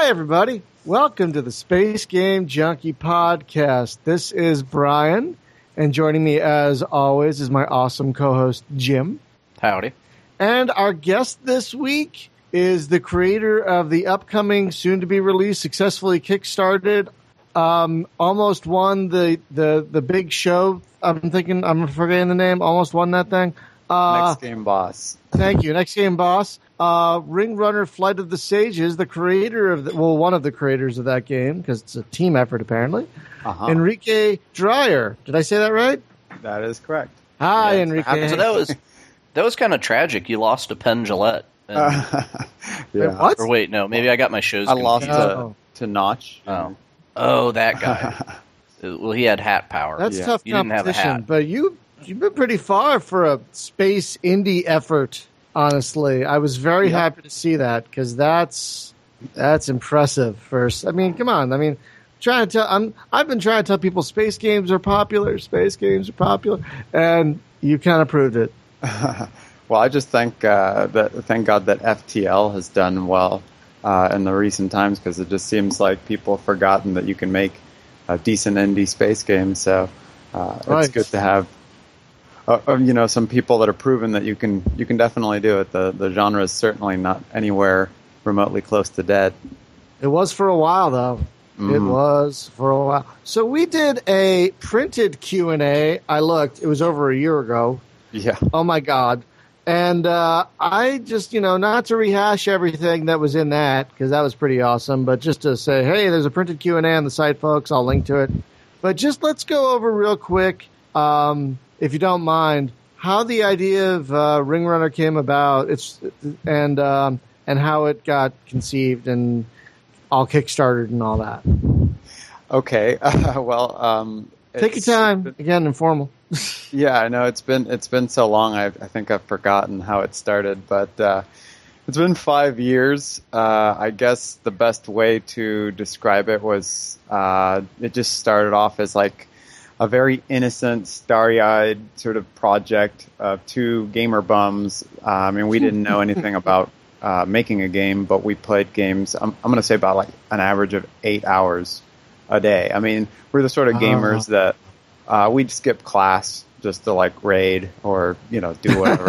Hi, everybody. Welcome to the Space Game Junkie podcast. This is Brian, and joining me, as always, is my awesome co-host, Jim. Howdy. And our guest this week is the creator of the upcoming, soon-to-be-released, successfully kickstarted, almost won the big show. I'm forgetting the name. Almost won that thing. Next Game Boss. Thank you. Next Game Boss. Ring Runner Flight of the Sages, the creator of one of the creators of that game, because it's a team effort apparently. Enrique Dreyer. Did I say that right? That is correct. Hi, Enrique. So that was kind of tragic. You lost to Penn Jillette. Yeah. Wait, what? Or wait, no, maybe I got my shows I confused. lost to Notch. Oh, that guy. Well, he had hat power. That's tough You didn't have a competition, hat. but you've been pretty far for a space indie effort. Honestly, I was very happy to see that because that's impressive. First, I mean, come on. I mean, I've been trying to tell people space games are popular. Space games are popular, and you kind of proved it. Well, I just thank God that FTL has done well in the recent times, because it just seems like people have forgotten that you can make a decent indie space game. So it's good to have some people that are proven that you can definitely do it. The genre is certainly not anywhere remotely close to dead. It was for a while, though. Mm-hmm. It was for a while. So we did a printed Q&A. I looked. It was over a year ago. Yeah. Oh, my God. And I just, not to rehash everything that was in that, because that was pretty awesome, but just to say, hey, there's a printed Q&A on the site, folks. I'll link to it. But just let's go over real quick, if you don't mind, how the idea of Ring Runner came about, and how it got conceived and all kickstarted and all that. Okay. Well, take your time. Again, informal. Yeah, I know it's been so long. I think I've forgotten how it started, but it's been 5 years. I guess the best way to describe it was it just started off as like a very innocent, starry-eyed sort of project of two gamer bums. I mean, we didn't know anything about making a game, but we played games. I'm going to say about like an average of 8 hours a day. I mean, we're the sort of gamers that we'd skip class just to like raid or do whatever.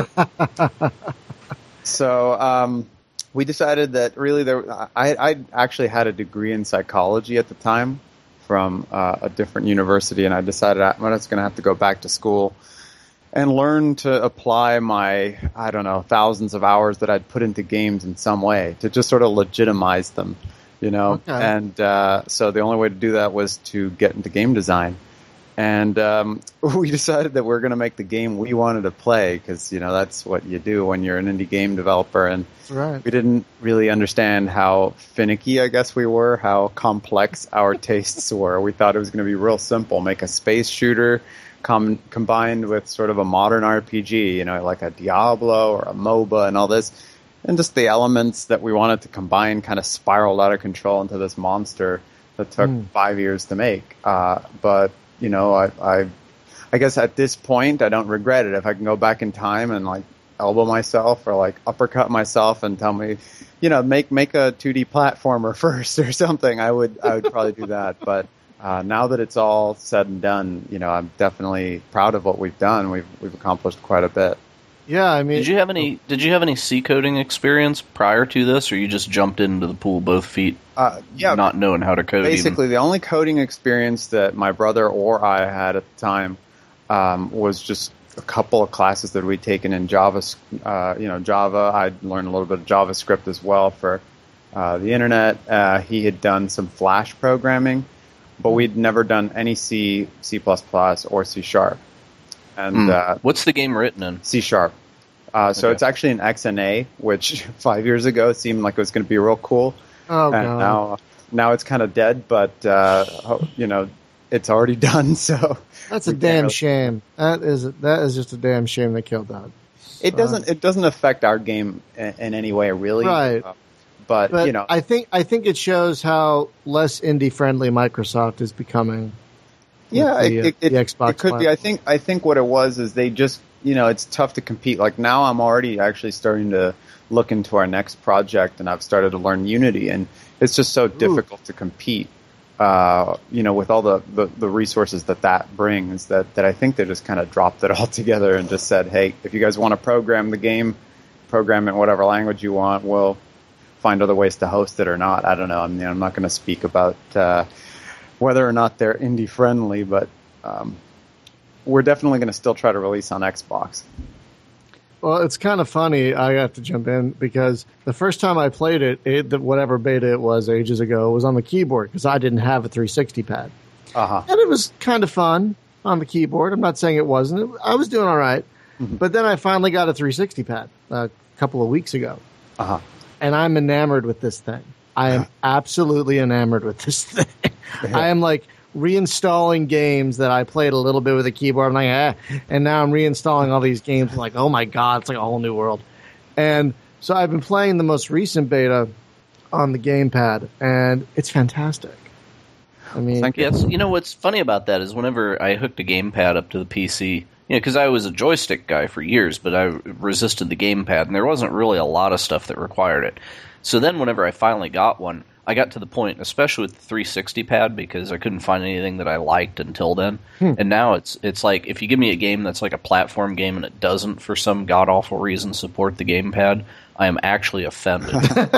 So we decided that really I actually had a degree in psychology at the time from a different university, and I decided I'm just going to have to go back to school and learn to apply my, I don't know, thousands of hours that I'd put into games in some way to just sort of legitimize them, Okay. And so the only way to do that was to get into game design. And we decided that we're going to make the game we wanted to play because, that's what you do when you're an indie game developer. And right. We didn't really understand how finicky, I guess we were, how complex our tastes were. We thought it was going to be real simple. Make a space shooter combined with sort of a modern RPG, like a Diablo or a MOBA and all this. And just the elements that we wanted to combine kind of spiraled out of control into this monster that took 5 years to make. But I guess at this point, I don't regret it. If I can go back in time and like elbow myself or like uppercut myself and tell me, make a 2D platformer first or something, I would probably do that. But now that it's all said and done, I'm definitely proud of what we've done. We've accomplished quite a bit. Yeah, I mean, did you have any C coding experience prior to this, or you just jumped into the pool both feet, not knowing how to code? Basically, the only coding experience that my brother or I had at the time was just a couple of classes that we'd taken in Java. Java. I'd learned a little bit of JavaScript as well for the internet. He had done some Flash programming, but we'd never done any C, C++, or C#. And what's the game written in? C#. So it's actually an XNA, which 5 years ago seemed like it was going to be real cool. Oh, and God. now it's kind of dead, but it's already done. So that's a damn shame. That is just a damn shame they killed that. It doesn't affect our game in any way, really. Right. But I think it shows how less indie friendly Microsoft is becoming. Yeah, the Xbox it could be. I think what it was is they just, it's tough to compete. Like now I'm already actually starting to look into our next project, and I've started to learn Unity, and it's just so difficult to compete, with all the resources that brings, that I think they just kind of dropped it all together and just said, hey, if you guys want to program the game, program it in whatever language you want, we'll find other ways to host it or not. I don't know. I mean, I'm not going to speak about whether or not they're indie friendly, but we're definitely going to still try to release on Xbox. Well, it's kind of funny. I have to jump in because the first time I played it, whatever beta it was ages ago, was on the keyboard because I didn't have a 360 pad. Uh-huh. And it was kind of fun on the keyboard. I'm not saying it wasn't. I was doing all right. Mm-hmm. But then I finally got a 360 pad a couple of weeks ago. Uh-huh. And I'm enamored with this thing. I am absolutely enamored with this thing. I am like reinstalling games that I played a little bit with a keyboard. I'm like, and now I'm reinstalling all these games. I'm like, oh my God, it's like a whole new world. And so I've been playing the most recent beta on the gamepad, and it's fantastic. I mean, yes, what's funny about that is whenever I hooked a gamepad up to the PC, because I was a joystick guy for years, but I resisted the gamepad, and there wasn't really a lot of stuff that required it. So then whenever I finally got one, I got to the point, especially with the 360 pad, because I couldn't find anything that I liked until then. And now it's like, if you give me a game that's like a platform game and it doesn't, for some god-awful reason, support the gamepad, I am actually offended.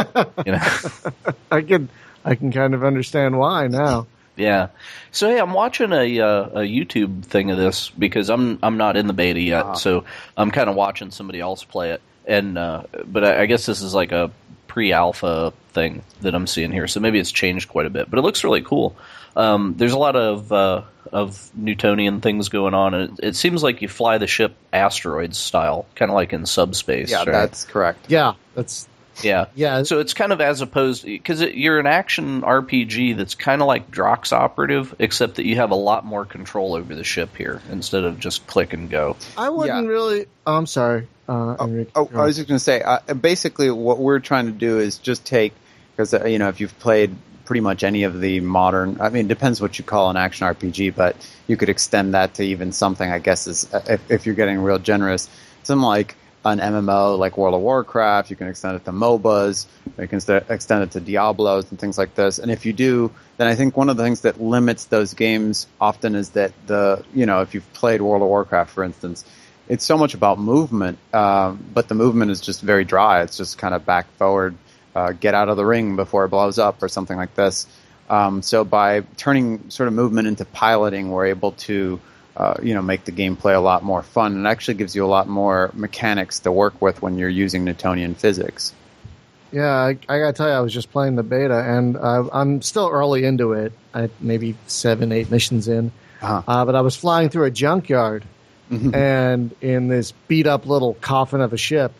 I can kind of understand why now. Yeah. So, hey, I'm watching a YouTube thing of this because I'm not in the beta yet, so I'm kind of watching somebody else play it. And but I guess this is like a pre-alpha thing that I'm seeing here, so maybe it's changed quite a bit. But it looks really cool. There's a lot of Newtonian things going on, and it seems like you fly the ship asteroids style, kind of like in Subspace. Yeah, right? That's correct. Yeah, that's... Yeah. So it's kind of as opposed, because you're an action RPG that's kind of like Drox Operative, except that you have a lot more control over the ship here instead of just click and go. I wouldn't really. Oh, I'm sorry. I was just going to say, basically, what we're trying to do is just take, because if you've played pretty much any of the modern, I mean, it depends what you call an action RPG, but you could extend that to even something, I guess, is if you're getting real generous, something like an MMO like World of Warcraft. You can extend it to MOBAs, you can extend it to Diablos and things like this. And if you do, then I think one of the things that limits those games often is that if you've played World of Warcraft, for instance, it's so much about movement, but the movement is just very dry. It's just kind of back forward, get out of the ring before it blows up or something like this. So by turning sort of movement into piloting, we're able to make the gameplay a lot more fun, and it actually gives you a lot more mechanics to work with when you're using Newtonian physics. Yeah, I gotta tell you, I was just playing the beta, and I'm still early into it. Maybe 7-8 missions in, but I was flying through a junkyard, and in this beat up little coffin of a ship,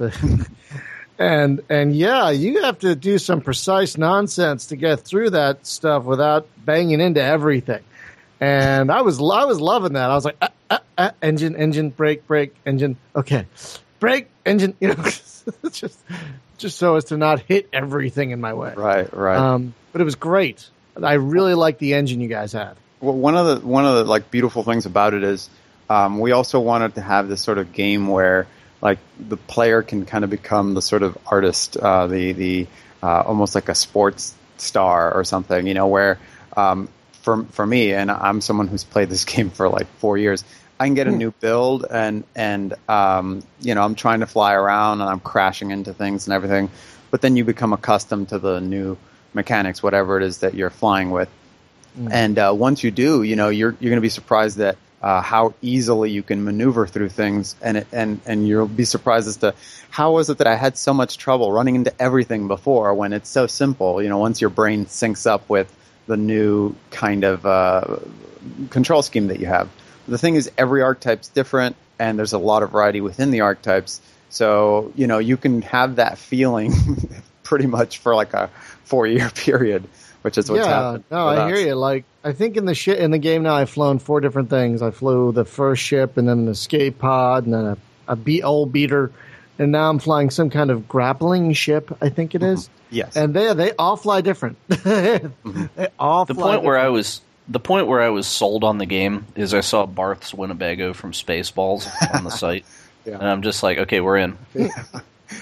and yeah, you have to do some precise nonsense to get through that stuff without banging into everything. And I was loving that. I was like, engine, brake, engine. Okay, brake, engine. Just so as to not hit everything in my way. Right. But it was great. I really liked the engine you guys had. Well, one of the like beautiful things about it is we also wanted to have this sort of game where like the player can kind of become the sort of artist, the almost like a sports star or something. Where. For me, and I'm someone who's played this game for like 4 years, I can get a new build and I'm trying to fly around and I'm crashing into things and everything, but then you become accustomed to the new mechanics, whatever it is that you're flying with. And once you do, you're going to be surprised at how easily you can maneuver through things, and you'll be surprised as to how was it that I had so much trouble running into everything before when it's so simple. Once your brain syncs up with the new kind of control scheme that you have. The thing is, every archetype's different, and there's a lot of variety within the archetypes. So, you can have that feeling pretty much for like a 4-year period, which is what's happened. No, I hear you. Like, I think in the game now, I've flown 4 different things. I flew the first ship, and then an escape pod, and then a old beater, and now I'm flying some kind of grappling ship, I think it is. Yes, and they all fly different. They all the fly point different. where I was sold on the game is I saw Barth's Winnebago from Spaceballs on the site, and I'm just like, okay, we're in.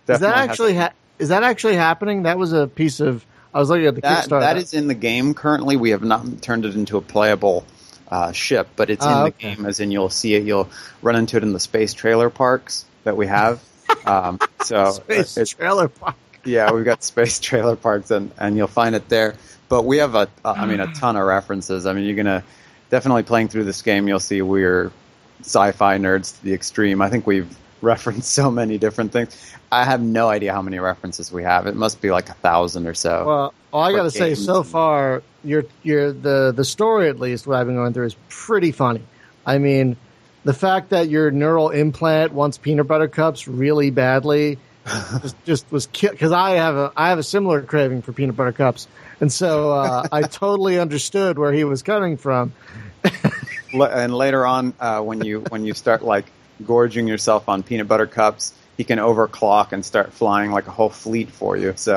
Is that actually happening? That was a piece of. I was looking at the Kickstarter. That is in the game currently. We have not turned it into a playable ship, but it's in the game. As in, you'll see it. You'll run into it in the space trailer parks that we have. Space trailer park. Yeah, we've got space trailer parks, and you'll find it there. But we have a ton of references. I mean, you're gonna definitely playing through this game. You'll see we're sci-fi nerds to the extreme. I think we've referenced so many different things. I have no idea how many references we have. It must be like 1,000 or so. Well, all I got to say, so far, the story, at least, what I've been going through, is pretty funny. I mean, the fact that your neural implant wants peanut butter cups really badly just was because I have a similar craving for peanut butter cups, and so I totally understood where he was coming from. And later on, when you start like gorging yourself on peanut butter cups, he can overclock and start flying like a whole fleet for you. So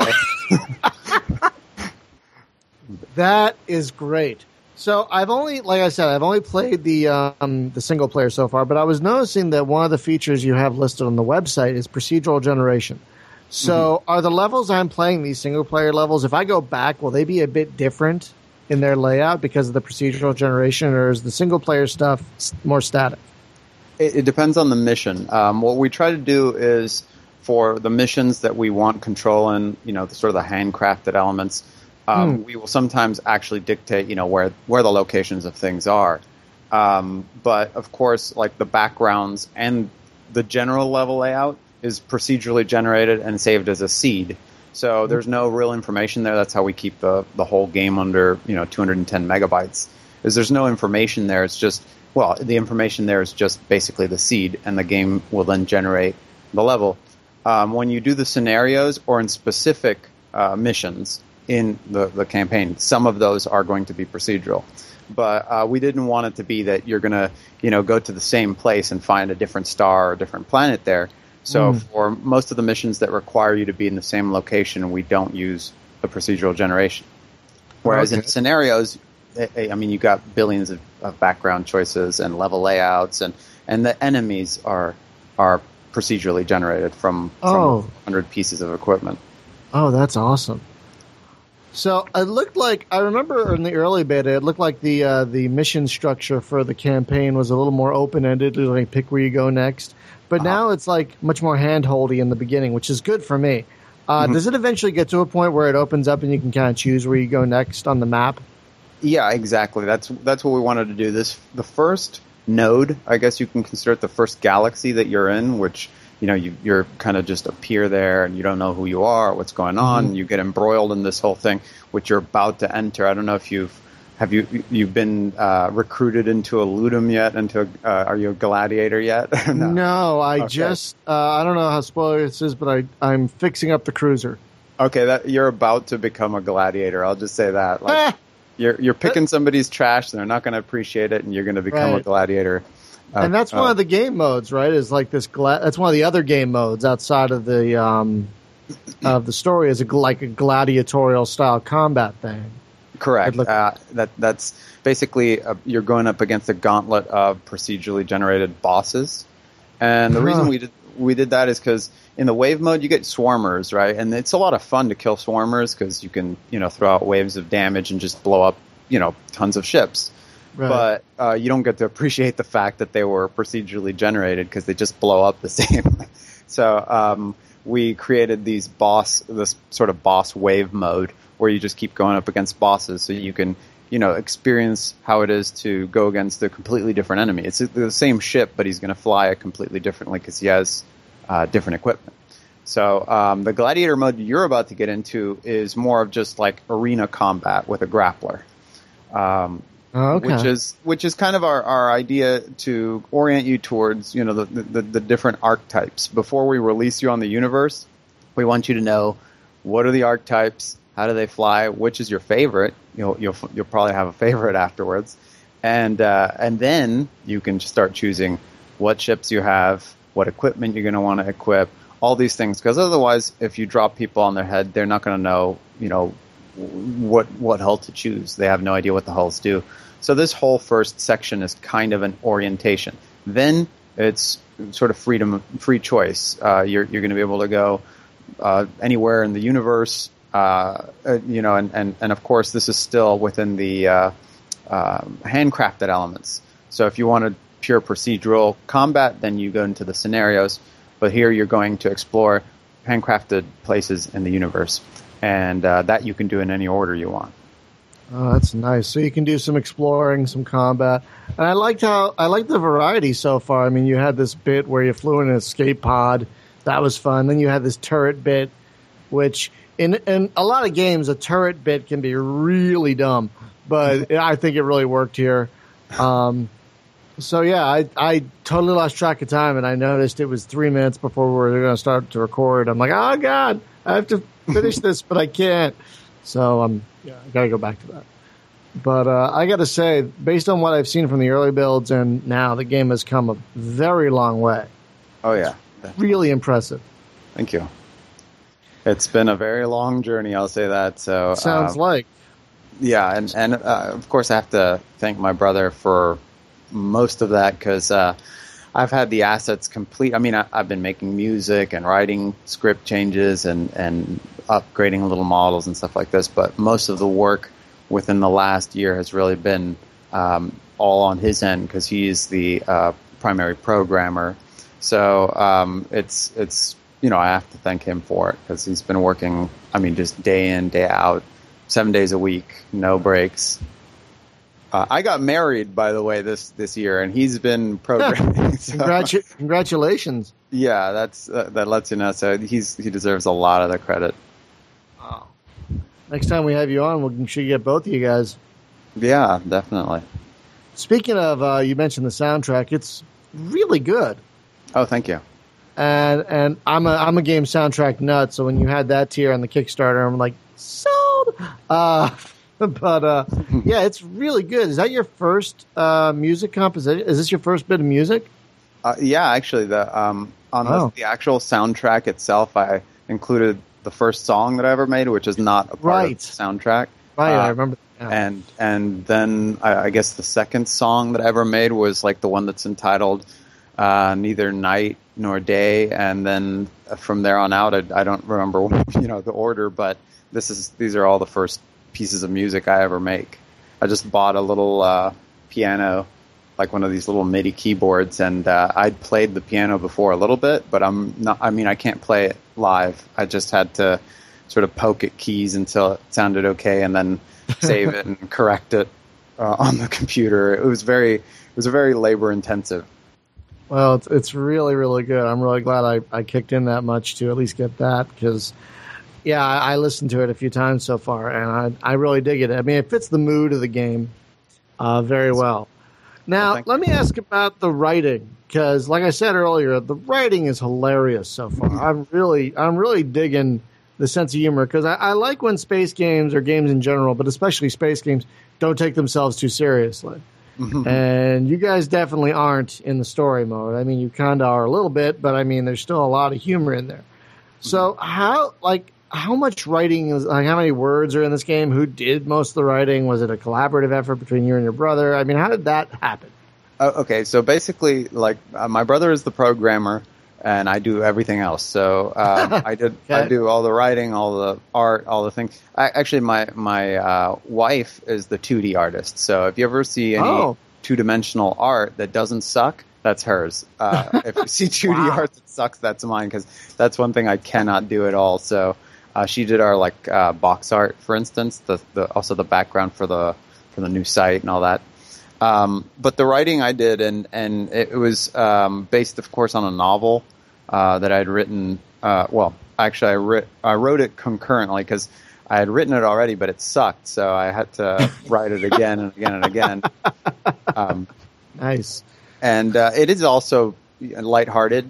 that is great. So I've only played the single player so far, but I was noticing that one of the features you have listed on the website is procedural generation. So are the levels I'm playing, these single player levels, if I go back, will they be a bit different in their layout because of the procedural generation, or is the single player stuff more static? It depends on the mission. What we try to do is, for the missions that we want control in, the sort of the handcrafted elements, we will sometimes actually dictate, where the locations of things are. But of course, like the backgrounds and the general level layout is procedurally generated and saved as a seed. So there's no real information there. That's how we keep the whole game under 210 megabytes. There's no information there. It's just, the information there is just basically the seed, and the game will then generate the level. When you do the scenarios or in specific missions in the campaign, some of those are going to be procedural. But we didn't want it to be that you're going to go to the same place and find a different star or a different planet there. So for most of the missions that require you to be in the same location, we don't use the procedural generation. Whereas in scenarios, you got billions of background choices and level layouts, and the enemies are procedurally generated from 100 pieces of equipment. Oh, that's awesome. So it looked like, I remember in the early beta, it looked like the mission structure for the campaign was a little more open-ended, like pick where you go next. But now it's like much more hand-holdy in the beginning, which is good for me. Does it eventually get to a point where it opens up and you can kind of choose where you go next on the map? Yeah, exactly. That's what we wanted to do. The first node, I guess you can consider it the first galaxy that you're in, which you're kind of just appear there and you don't know who you are, what's going on. And you get embroiled in this whole thing, which you're about to enter. I don't know if you've been recruited into a Ludum yet? Are you a gladiator yet? No, I don't know how spoiler this is, but I'm fixing up the cruiser. Okay, you're about to become a gladiator. I'll just say that. You're picking somebody's trash, and they're not going to appreciate it, and you're going to become a gladiator. And that's one of the game modes, right? Is like this. That's one of the other game modes outside of the story. Is like a gladiatorial style combat thing. Correct. That's basically you're going up against a gauntlet of procedurally generated bosses, and the reason we did that is because in the wave mode you get swarmers, right? And it's a lot of fun to kill swarmers because you can throw out waves of damage and just blow up tons of ships. Right. But you don't get to appreciate the fact that they were procedurally generated because they just blow up the same. So we created this sort of boss wave mode where you just keep going up against bosses, so you can experience how it is to go against a completely different enemy. It's the same ship, but he's going to fly it completely differently because he has different equipment. So the gladiator mode you're about to get into is more of just like arena combat with a grappler. Which is kind of our idea to orient you towards the different archetypes. Before we release you on the universe, we want you to know what are the archetypes, how do they fly, which is your favorite. You'll probably have a favorite afterwards, and then you can start choosing what ships you have, what equipment you're going to want to equip, all these things. Because otherwise, if you drop people on their head, they're not going to know what hull to choose. They have no idea what the hulls do. So this whole first section is kind of an orientation. Then it's sort of free choice. You're going to be able to go anywhere in the universe. And of course, this is still within the handcrafted elements. So if you wanted pure procedural combat, then you go into the scenarios. But here you're going to explore handcrafted places in the universe, and that you can do in any order you want. Oh, that's nice. So you can do some exploring, some combat, and I liked the variety so far. I mean, you had this bit where you flew in an escape pod, that was fun. Then you had this turret bit, which in a lot of games, a turret bit can be really dumb, but I think it really worked here. So yeah, I totally lost track of time, and I noticed it was 3 minutes before we were going to start to record. I'm like, oh god, I have to finish this, but I can't. So I got to go back to that. But I got to say, based on what I've seen from the early builds and now, the game has come a very long way. Oh yeah, really impressive. Thank you. It's been a very long journey, I'll say that. So sounds like. Yeah, and of course I have to thank my brother for most of that, because I've had the assets complete. I mean, I've been making music and writing script changes and upgrading little models and stuff like this, but most of the work within the last year has really been all on his end, because he's the primary programmer. So it's I have to thank him for it, because he's been working, I mean, just day in, day out, 7 days a week, no breaks. I got married, by the way, this year, and he's been programming. So. Congratulations! Yeah, that lets you know. So he deserves a lot of the credit. Oh. Next time we have you on, we should get both of you guys. Yeah, definitely. Speaking of, you mentioned the soundtrack. It's really good. Oh, thank you. And I'm a game soundtrack nut. So when you had that tier on the Kickstarter, I'm like, sold. But yeah, it's really good. Is that your first music composition? Is this your first bit of music? Yeah, actually, the actual soundtrack itself, I included the first song that I ever made, which is not a part of the soundtrack. Right, I remember. Yeah. And then I guess the second song that I ever made was like the one that's entitled Neither Night Nor Day, and then from there on out, I don't remember the order, but these are all the first pieces of music I ever make. I just bought a little piano, like one of these little MIDI keyboards, and I'd played the piano before a little bit, but I can't play it live. I just had to sort of poke at keys until it sounded okay, and then save it and correct it on the computer. It was very labor intensive. Well, it's really, really good. I'm really glad I kicked in that much to at least get that, because yeah, I listened to it a few times so far, and I really dig it. I mean, it fits the mood of the game very well. Now, let me ask about the writing, because like I said earlier, the writing is hilarious so far. I'm really digging the sense of humor, because I like when space games, or games in general, but especially space games, don't take themselves too seriously. And you guys definitely aren't in the story mode. I mean, you kind of are a little bit, but I mean, there's still a lot of humor in there. So how much writing is, like, how many words are in this game? Who did most of the writing? Was it a collaborative effort between you and your brother? I mean, how did that happen? Okay, so basically, like, my brother is the programmer, and I do everything else. So I do all the writing, all the art, all the things. Actually, my wife is the 2D artist. So if you ever see any two-dimensional art that doesn't suck, that's hers. If you see 2D art that sucks, that's mine, because that's one thing I cannot do at all. So she did our box art, for instance, also the background for the new site and all that. But the writing I did, and it was based, of course, on a novel that I'd written. Actually, I wrote it concurrently, because I had written it already, but it sucked, so I had to write it again and again and again. Nice. And it is also lighthearted.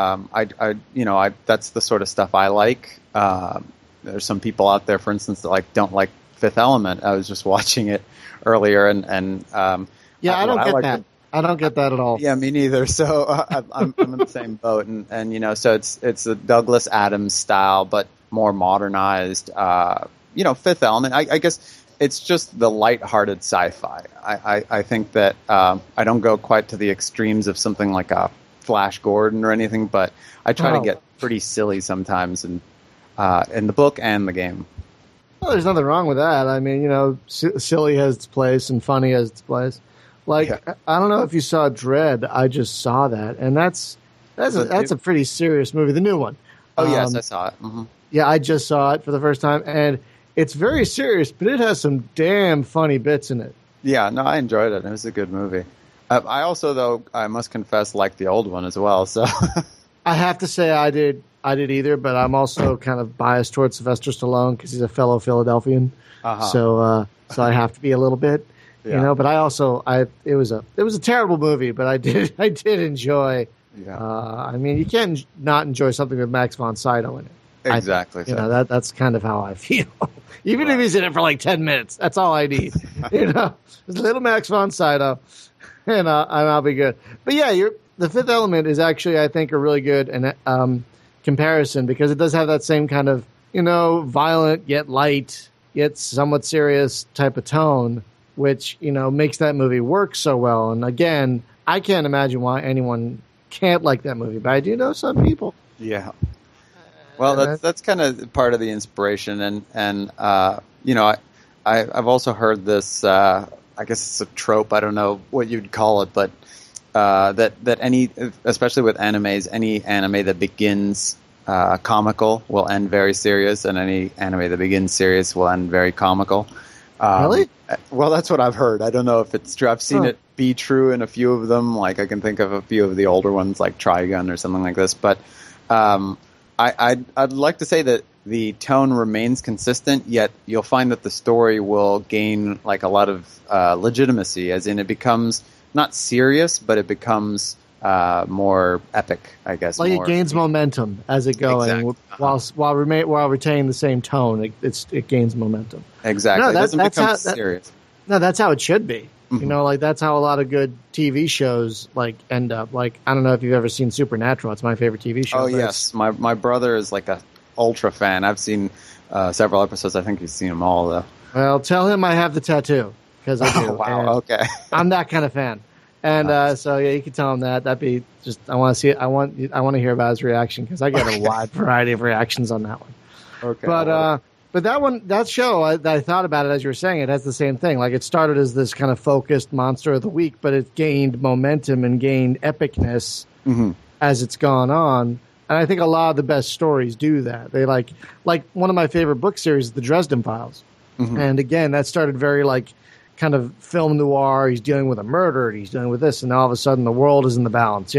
That's the sort of stuff I like. There's some people out there, for instance, that don't like Fifth Element. I was just watching it earlier, and I don't get that. I don't get that at all. Yeah, me neither. So I'm in the same boat, and so it's a Douglas Adams style, but more modernized. Fifth Element. I guess it's just the lighthearted sci-fi. I think that I don't go quite to the extremes of something like a Flash Gordon or anything, but I try to get pretty silly sometimes, and in the book and the game. Well, there's nothing wrong with that. I mean, silly has its place and funny has its place. Like, yeah. I don't know if you saw Dredd. I just saw that, and that's a pretty serious movie, the new one. Oh, yes, I saw it. Mm-hmm. Yeah, I just saw it for the first time, and it's very serious, but it has some damn funny bits in it. Yeah, no, I enjoyed it. It was a good movie. I also, though, I must confess, liked the old one as well. So I have to say I did either, but I'm also kind of biased towards Sylvester Stallone because he's a fellow Philadelphian. Uh-huh. So I have to be a little bit, But it was a terrible movie, but I did enjoy. Yeah. I mean, you can't not enjoy something with Max von Sydow in it. Exactly. That's kind of how I feel. Even if he's in it for like 10 minutes, that's all I need. Just little Max von Sydow, and I'll be good. But yeah, The Fifth Element is actually, I think, a really good comparison because it does have that same kind of violent yet light yet somewhat serious type of tone, which makes that movie work so well. And again, I can't imagine why anyone can't like that movie, but I do know some people. Yeah. Well, that's kind of part of the inspiration, and I've also heard this. I guess it's a trope. I don't know what you'd call it, but that any, especially with animes, any anime that begins comical will end very serious, and any anime that begins serious will end very comical. Really? Well, that's what I've heard. I don't know if it's true. I've seen it be true in a few of them. Like I can think of a few of the older ones, like Trigun or something like this, but. I'd like to say that the tone remains consistent, yet you'll find that the story will gain like a lot of legitimacy, as in it becomes not serious, but it becomes more epic, I guess. Like it gains momentum as it going, exactly. while retaining the same tone. It gains momentum. Exactly. No, it doesn't become serious. No, that's how it should be. Mm-hmm. That's how a lot of good TV shows end up. Like, I don't know if you've ever seen Supernatural. It's my favorite TV show. Oh, yes. My brother is like a ultra fan. I've seen several episodes. I think you've seen them all, though. Well, tell him I have the tattoo, because I do. Oh, wow, okay. I'm that kind of fan. And so, yeah, you can tell him that. That'd be just, I want to see it. I want to hear about his reaction, because I get a wide variety of reactions on that one. Okay. But that show, I thought about it as you were saying, it has the same thing. Like, it started as this kind of focused monster of the week, but it gained momentum and gained epicness as it's gone on. And I think a lot of the best stories do that. They like one of my favorite book series is the Dresden Files. Mm-hmm. And again, that started very kind of film noir. He's dealing with a murder, and he's dealing with this, and all of a sudden the world is in the balance,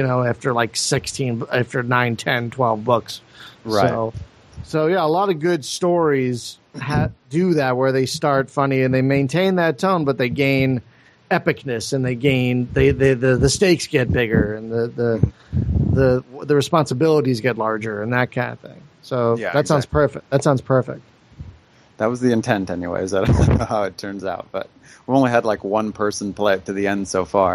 after 9, 10, 12 books. Right. So yeah, a lot of good stories do that, where they start funny and they maintain that tone, but they gain epicness, and they gain the stakes get bigger, and the responsibilities get larger, and that kind of thing. So yeah, that sounds perfect. That sounds perfect. That was the intent, anyways. I don't know how it turns out, but we've only had one person play it to the end so far,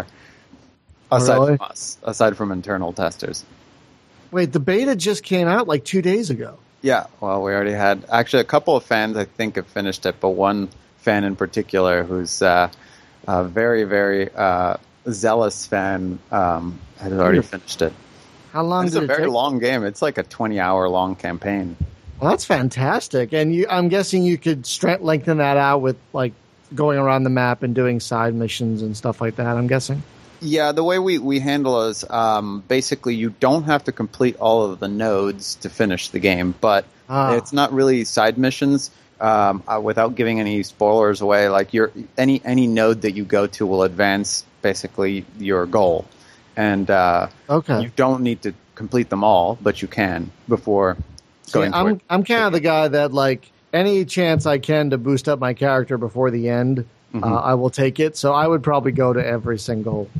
aside from us, aside from internal testers. Wait, the beta just came out 2 days ago. Yeah, well, we already had actually a couple of fans, I think, have finished it, but one fan in particular who's a very, very zealous fan has already finished it. How long did it take? It's a very long game. It's like a 20-hour long campaign. Well, that's fantastic. And I'm guessing you could lengthen that out with going around the map and doing side missions and stuff like that, I'm guessing. Yeah, the way we handle is basically you don't have to complete all of the nodes to finish the game, but it's not really side missions. Without giving any spoilers away, any node that you go to will advance basically your goal, and you don't need to complete them all, but you can before going. I'm kind of the guy that any chance I can to boost up my character before the end. I will take it. So I would probably go to every single,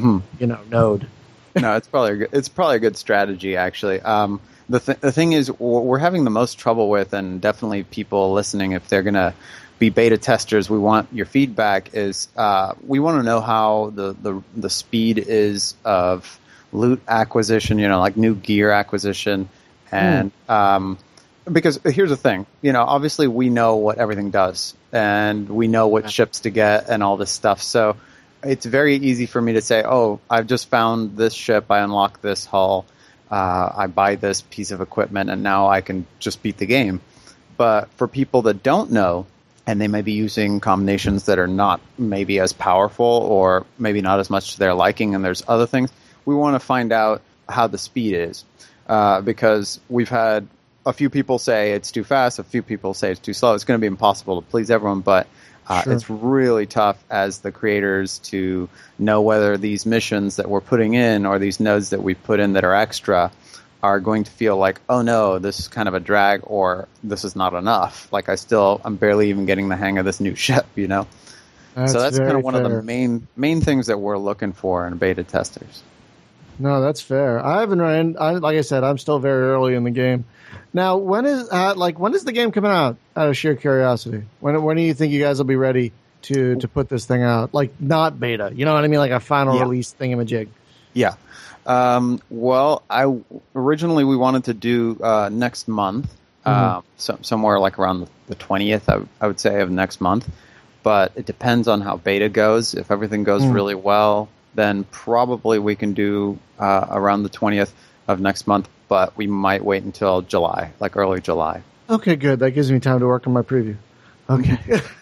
node. No, it's probably a good strategy, actually. The thing is, we're having the most trouble with, and definitely people listening, if they're going to be beta testers, we want your feedback. Is we want to know how the speed is of loot acquisition, new gear acquisition, and because here's the thing, obviously we know what everything does, and we know what ships to get and all this stuff. So it's very easy for me to say, oh, I've just found this ship, I unlocked this hull. I buy this piece of equipment and now I can just beat the game. But for people that don't know, and they may be using combinations that are not maybe as powerful or maybe not as much to their liking, and there's other things, we want to find out how the speed is. Because we've had a few people say it's too fast, a few people say it's too slow. It's going to be impossible to please everyone, but Sure. It's really tough as the creators to know whether these missions that we're putting in or these nodes that we put in that are extra are going to feel like, oh no, this is kind of a drag, or this is not enough. Like I'm barely even getting the hang of this new ship, you know? So that's kind of one of the main things that we're looking for in beta testers. No, that's fair. I haven't run. Like I said, I'm still very early in the game. Now, when is the game coming out? Out of sheer curiosity, when do you think you guys will be ready to put this thing out? Like not beta, you know what I mean? Like a final release thingamajig. Yeah. Well, originally we wanted to do next month, somewhere like around the 20th, I would say, of next month. But it depends on how beta goes. If everything goes really well, then probably we can do around the 20th of next month. But we might wait until July, like early July. Okay, good. That gives me time to work on my preview. Okay.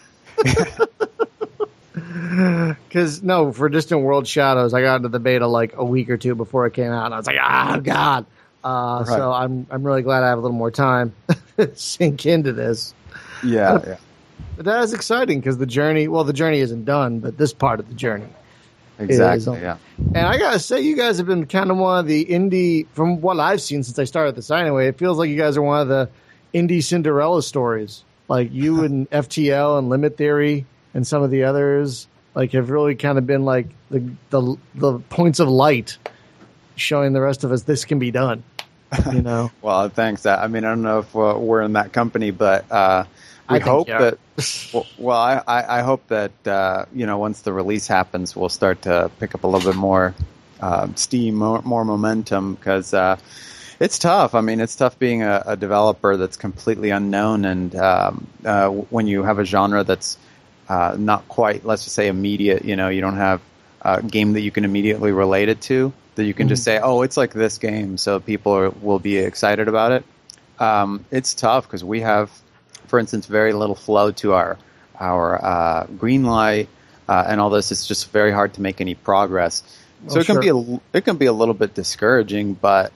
Because for Distant World Shadows, I got into the beta like a week or two before it came out, and I was like, oh god. Right. So I'm really glad I have a little more time to sink into this. Yeah. But that is exciting because the journey isn't done, but this part of the journey. Exactly, yeah. And I gotta say, you guys have been kind of one of the indie, from what I've seen since I started the site anyway, it feels like you guys are one of the indie Cinderella stories. Like you and FTL and Limit Theory and some of the others, like have really kind of been like the points of light showing the rest of us this can be done, you know? Well, thanks. I mean, I don't know if we're in that company, but we hope that. Well, I hope that once the release happens, we'll start to pick up a little bit more steam, more momentum, because it's tough. I mean, it's tough being a developer that's completely unknown, and when you have a genre that's not quite, let's just say, immediate. You don't have a game that you can immediately relate it to, that you can just say, oh, it's like this game, so people will be excited about it. It's tough because we have, for instance, very little flow to our green light and all this. It's just very hard to make any progress. So it can be a little bit discouraging, but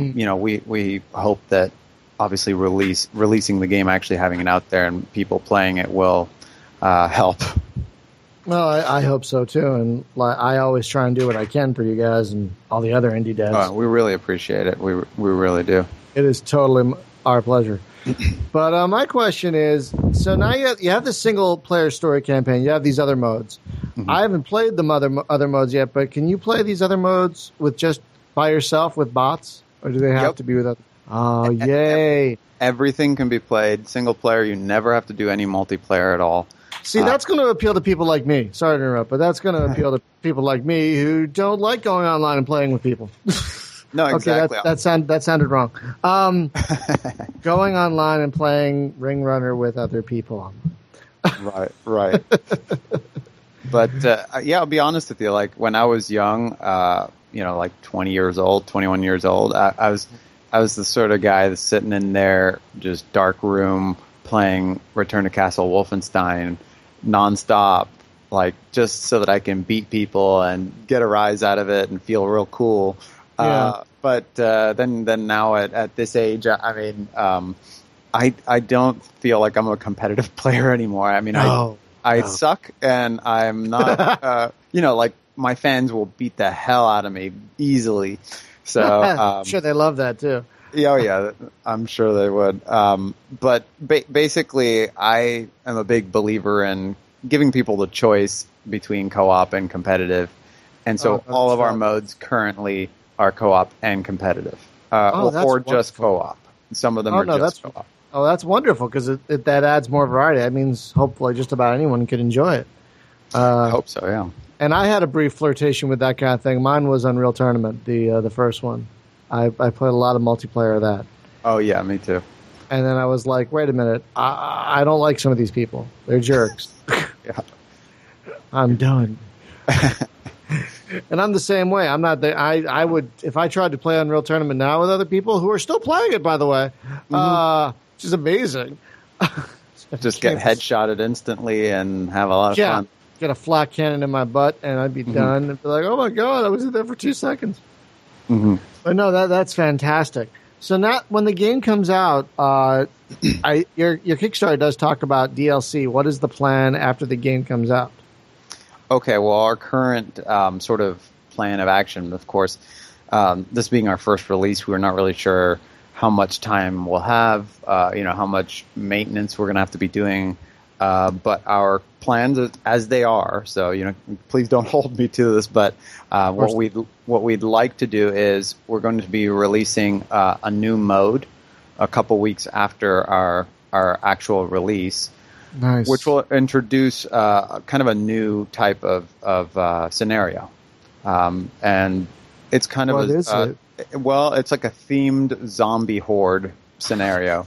we hope that obviously releasing the game, actually having it out there and people playing it will help. Well, I hope so too, and I always try and do what I can for you guys and all the other indie devs. We really appreciate it. We really do. It is totally our pleasure. But my question is, so now you have the single-player story campaign. You have these other modes. Mm-hmm. I haven't played the other modes yet, but can you play these other modes with just by yourself with bots, or do they have to be with others? Oh, yay! Everything can be played single-player. You never have to do any multiplayer at all. See, that's going to appeal to people like me. Sorry to interrupt, but that's going to appeal to people like me who don't like going online and playing with people. No, exactly. Okay, that sounded wrong. Going online and playing Ring Runner with other people. Right. But I'll be honest with you. Like when I was young, like 20 years old, 21 years old, I was the sort of guy that's sitting in there, just dark room, playing Return to Castle Wolfenstein nonstop, like just so that I can beat people and get a rise out of it and feel real cool. Yeah. But then now at this age, I mean, I don't feel like I'm a competitive player anymore. I mean, I suck, and I'm not. Like my fans will beat the hell out of me easily. So sure, they love that too. Yeah, I'm sure they would. But basically, I am a big believer in giving people the choice between co-op and competitive, and so all of our modes currently are co-op and competitive, or just co-op. Some of them are just co-op. Oh, that's wonderful because that adds more variety. That means hopefully just about anyone could enjoy it. I hope so, yeah. And I had a brief flirtation with that kind of thing. Mine was Unreal Tournament, the first one. I played a lot of multiplayer of that. Oh, yeah, me too. And then I was like, wait a minute, I don't like some of these people. They're jerks. Yeah. I'm done. And I'm the same way. I'm not. I would, if I tried to play Unreal Tournament now with other people who are still playing it, by the way, which is amazing. Just get headshotted instantly and have a lot of fun. Get a flat cannon in my butt, and I'd be done. And be like, oh my god, I was in there for 2 seconds. But no, that's fantastic. So now, when the game comes out, your Kickstarter does talk about DLC. What is the plan after the game comes out? Okay, well, our current sort of plan of action, of course, this being our first release, we're not really sure how much time we'll have, how much maintenance we're going to have to be doing. But our plans, as they are, so please don't hold me to this. But what we'd like to do is we're going to be releasing a new mode a couple weeks after our actual release. Nice. Which will introduce kind of a new type of scenario, and it's kind of what is it? Well, it's like a themed zombie horde scenario,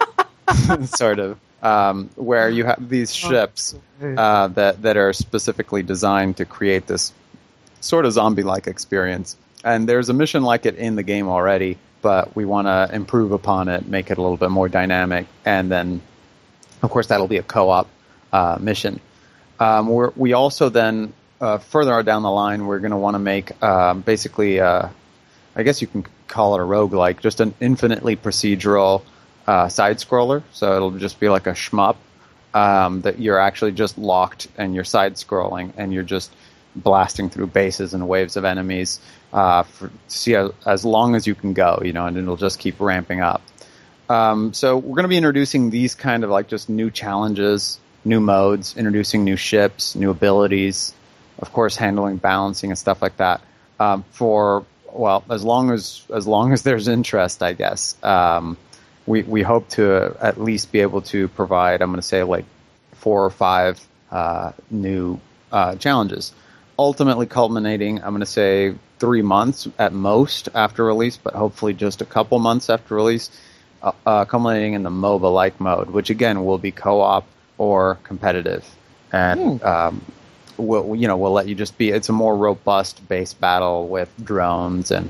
sort of, where you have these ships that are specifically designed to create this sort of zombie-like experience. And there's a mission like it in the game already, but we want to improve upon it, make it a little bit more dynamic, and then, of course, that'll be a co-op mission. We also then, further down the line, we're going to want to make basically, I guess you can call it a roguelike, just an infinitely procedural side-scroller. So it'll just be like a shmup that you're actually just locked and you're side-scrolling and you're just blasting through bases and waves of enemies to see as long as you can go, and it'll just keep ramping up. So we're going to be introducing these kind of like just new challenges, new modes, introducing new ships, new abilities, of course, handling balancing and stuff like that. As long as there's interest, I guess. We hope to at least be able to provide, I'm going to say, like 4 or 5 new challenges. Ultimately culminating, I'm going to say 3 months at most after release, but hopefully just a couple months after release. Culminating in the MOBA-like mode, which again will be co-op or competitive, and we'll let you just be. It's a more robust base battle with drones and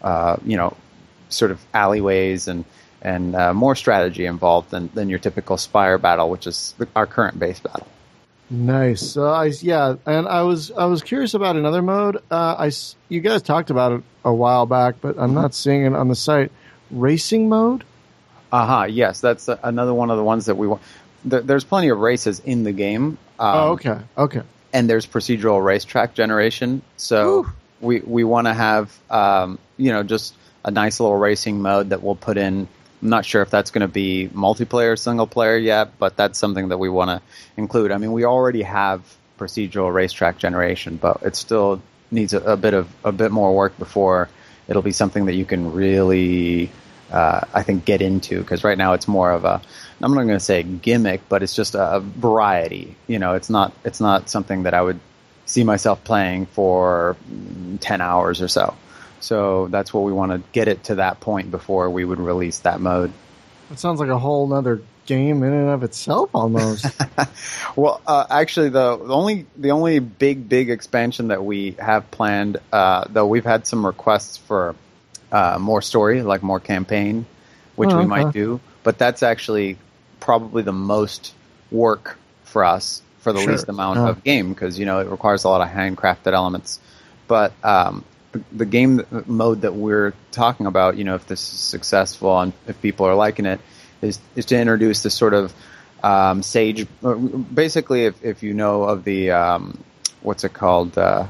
sort of alleyways and more strategy involved than your typical Spire battle, which is our current base battle. Nice. And I was curious about another mode. You guys talked about it a while back, but I'm not seeing it on the site. Racing mode. Yes, that's another one of the ones that we want. There's plenty of races in the game. Okay. And there's procedural racetrack generation. So we want to have, just a nice little racing mode that we'll put in. I'm not sure if that's going to be multiplayer, single player yet, but that's something that we want to include. I mean, we already have procedural racetrack generation, but it still needs a bit more work before it'll be something that you can really I think get into, because right now it's more of a, I'm not going to say gimmick, but it's just a variety. It's not something that I would see myself playing for 10 hours or so. So that's what we want to get it to that point before we would release that mode. It sounds like a whole nother game in and of itself almost. Well, actually, the only big expansion that we have planned, though we've had some requests for more story, like more campaign, which we might do. But that's actually probably the most work for us for the least amount of game, because, it requires a lot of handcrafted elements. But the game mode that we're talking about, if this is successful and if people are liking it, is to introduce this sort of sage. Basically, if you know of the, what's it called? God,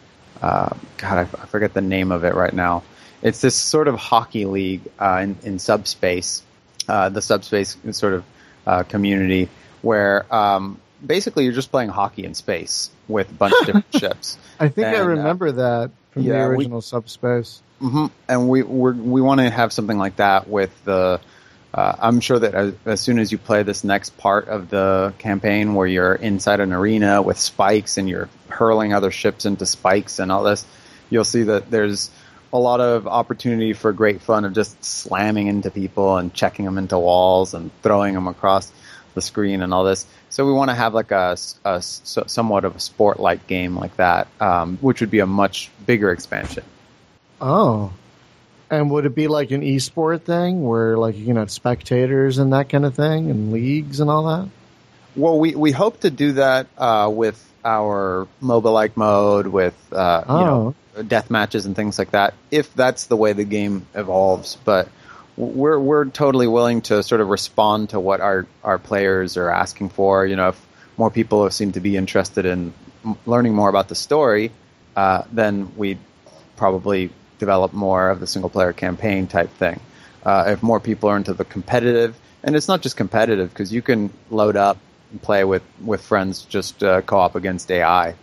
I forget the name of it right now. It's this sort of hockey league in subspace, the subspace sort of community, where basically you're just playing hockey in space with a bunch of different ships. I think I remember that from the original Subspace. Mm-hmm. And we want to have something like that with the. I'm sure that as soon as you play this next part of the campaign, where you're inside an arena with spikes and you're hurling other ships into spikes and all this, you'll see that there's a lot of opportunity for great fun of just slamming into people and checking them into walls and throwing them across. the screen and all this. So we want to have like a somewhat of a sport-like game like that, which would be a much bigger expansion. Oh. And would it be like an esport thing where like you can have spectators and that kind of thing and leagues and all that? Well, we hope to do that with our MOBA-like mode, with death matches and things like that, if that's the way the game evolves. But we're totally willing to sort of respond to what our players are asking for. You know, if more people seem to be interested in learning more about the story, then we'd probably develop more of the single-player campaign type thing. If more people are into the competitive, and it's not just competitive, because you can load up and play with friends, just co-op against AI.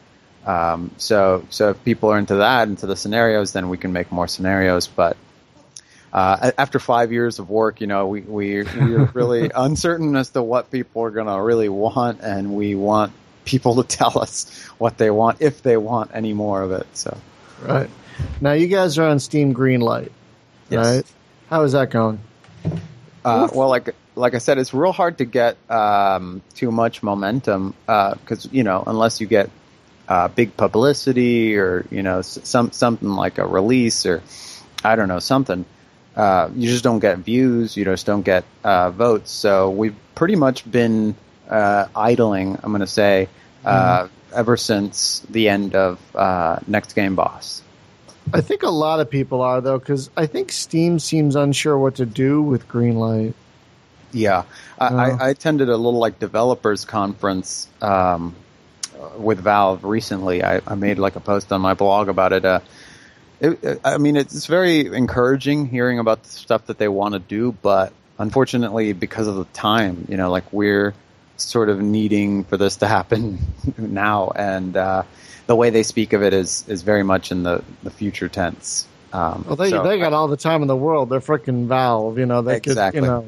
So if people are into that, into the scenarios, then we can make more scenarios. But after 5 years of work, you know, we're really uncertain as to what people are going to really want, and we want people to tell us what they want, if they want any more of it. So, right. Now, you guys are on Steam Greenlight, yes. Right? How is that going? Well, like I said, it's real hard to get too much momentum because, you know, unless you get big publicity or, you know, something like a release or, I don't know, something, you just don't get views, you just don't get votes. So we've pretty much been idling, I'm going to say, ever since the end of Next Game Boss. I think a lot of people are, though, because I think Steam seems unsure what to do with Greenlight. Yeah. I attended a little, like, developers conference with Valve recently. I made, like, a post on my blog about it. I mean, it's very encouraging hearing about the stuff that they want to do, but unfortunately, because of the time, you know, like, we're sort of needing for this to happen now, and the way they speak of it is very much in the future tense. Well, they got all the time in the world. They're freaking Valve, you know. They exactly. could, you know,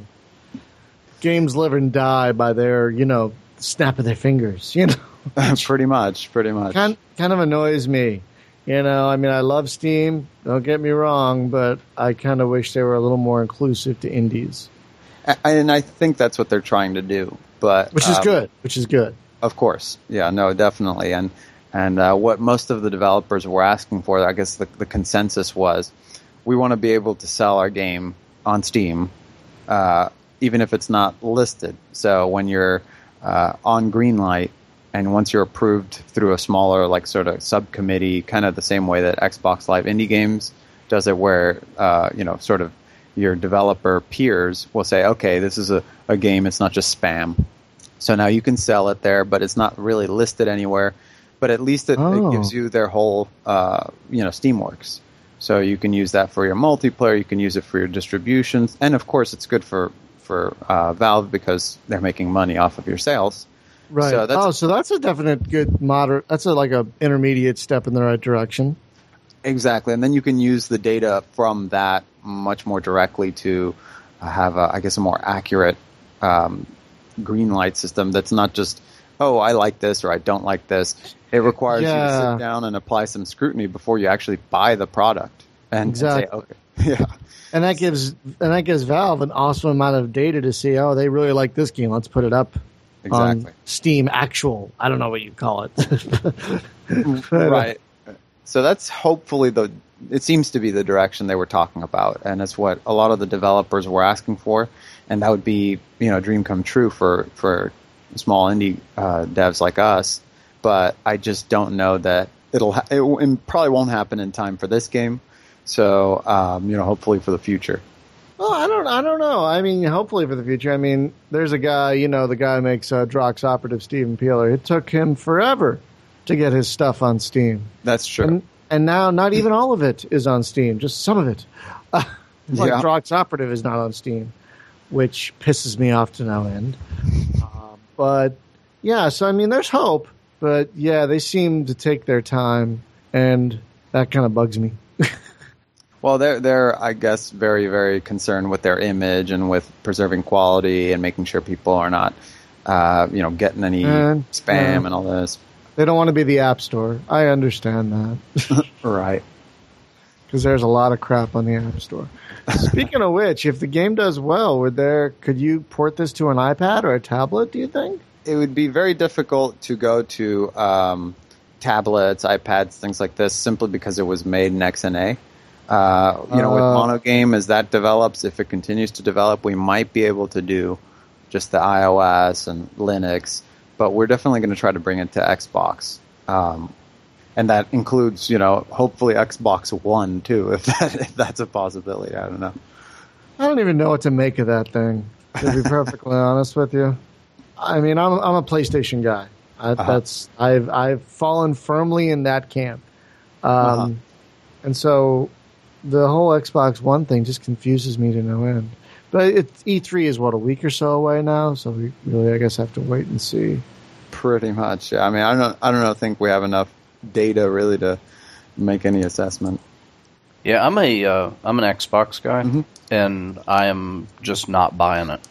games live and die by their, you know, snap of their fingers, you know. Pretty much. Kind of annoys me. You know, I mean, I love Steam, don't get me wrong, but I kind of wish they were a little more inclusive to indies. And I think that's what they're trying to do. But Which is good. Of course. Yeah, no, definitely. And what most of the developers were asking for, I guess the consensus was, we want to be able to sell our game on Steam, even if it's not listed. So when you're on Greenlight, and once you're approved through a smaller, like, sort of subcommittee, kind of the same way that Xbox Live Indie Games does it, where, you know, sort of your developer peers will say, okay, this is a game, it's not just spam. So now you can sell it there, but it's not really listed anywhere. But at least it gives you their whole, you know, Steamworks. So you can use that for your multiplayer, you can use it for your distributions, and of course it's good for Valve because they're making money off of your sales. Right. So that's a definite good moderate. That's like a intermediate step in the right direction. Exactly, and then you can use the data from that much more directly to have, I guess, a more accurate Greenlight system. That's not just, oh, I like this or I don't like this. It requires you to sit down and apply some scrutiny before you actually buy the product and say, okay, yeah. And that gives Valve an awesome amount of data to see, oh, they really like this game. Let's put it up. Exactly. On Steam Actual. I don't know what you call it. Right. So that's hopefully it seems to be the direction they were talking about, and it's what a lot of the developers were asking for, and that would be, you know, a dream come true for small indie devs like us. But I just don't know that it probably won't happen in time for this game. So you know, hopefully for the future. Well, I don't know. I mean, hopefully for the future. I mean, there's a guy, you know, the guy who makes Drox Operative, Stephen Peeler. It took him forever to get his stuff on Steam. That's true. And now not even all of it is on Steam, just some of it. Like Drox Operative is not on Steam, which pisses me off to no end. But, yeah, so, I mean, there's hope. But, yeah, they seem to take their time, and that kind of bugs me. Well, they're I guess very, very concerned with their image and with preserving quality and making sure people are not, you know, getting any spam and all this. They don't want to be the App Store. I understand that. Right. because there's a lot of crap on the App Store. Speaking of which, if the game does well, could you port this to an iPad or a tablet, do you think? It would be very difficult to go to tablets, iPads, things like this, simply because it was made in XNA. With Monogame, as that develops, if it continues to develop, we might be able to do just the iOS and Linux, but we're definitely going to try to bring it to Xbox. And that includes, hopefully Xbox One, too, if that's a possibility. I don't know. I don't even know what to make of that thing, to be perfectly honest with you. I mean, I'm a PlayStation guy. I've fallen firmly in that camp. And so the whole Xbox One thing just confuses me to no end. But E3 is, a week or so away now, so we really, I guess, have to wait and see. Pretty much. Yeah. I mean, I think we have enough data really to make any assessment. Yeah, I'm an Xbox guy, and I am just not buying it.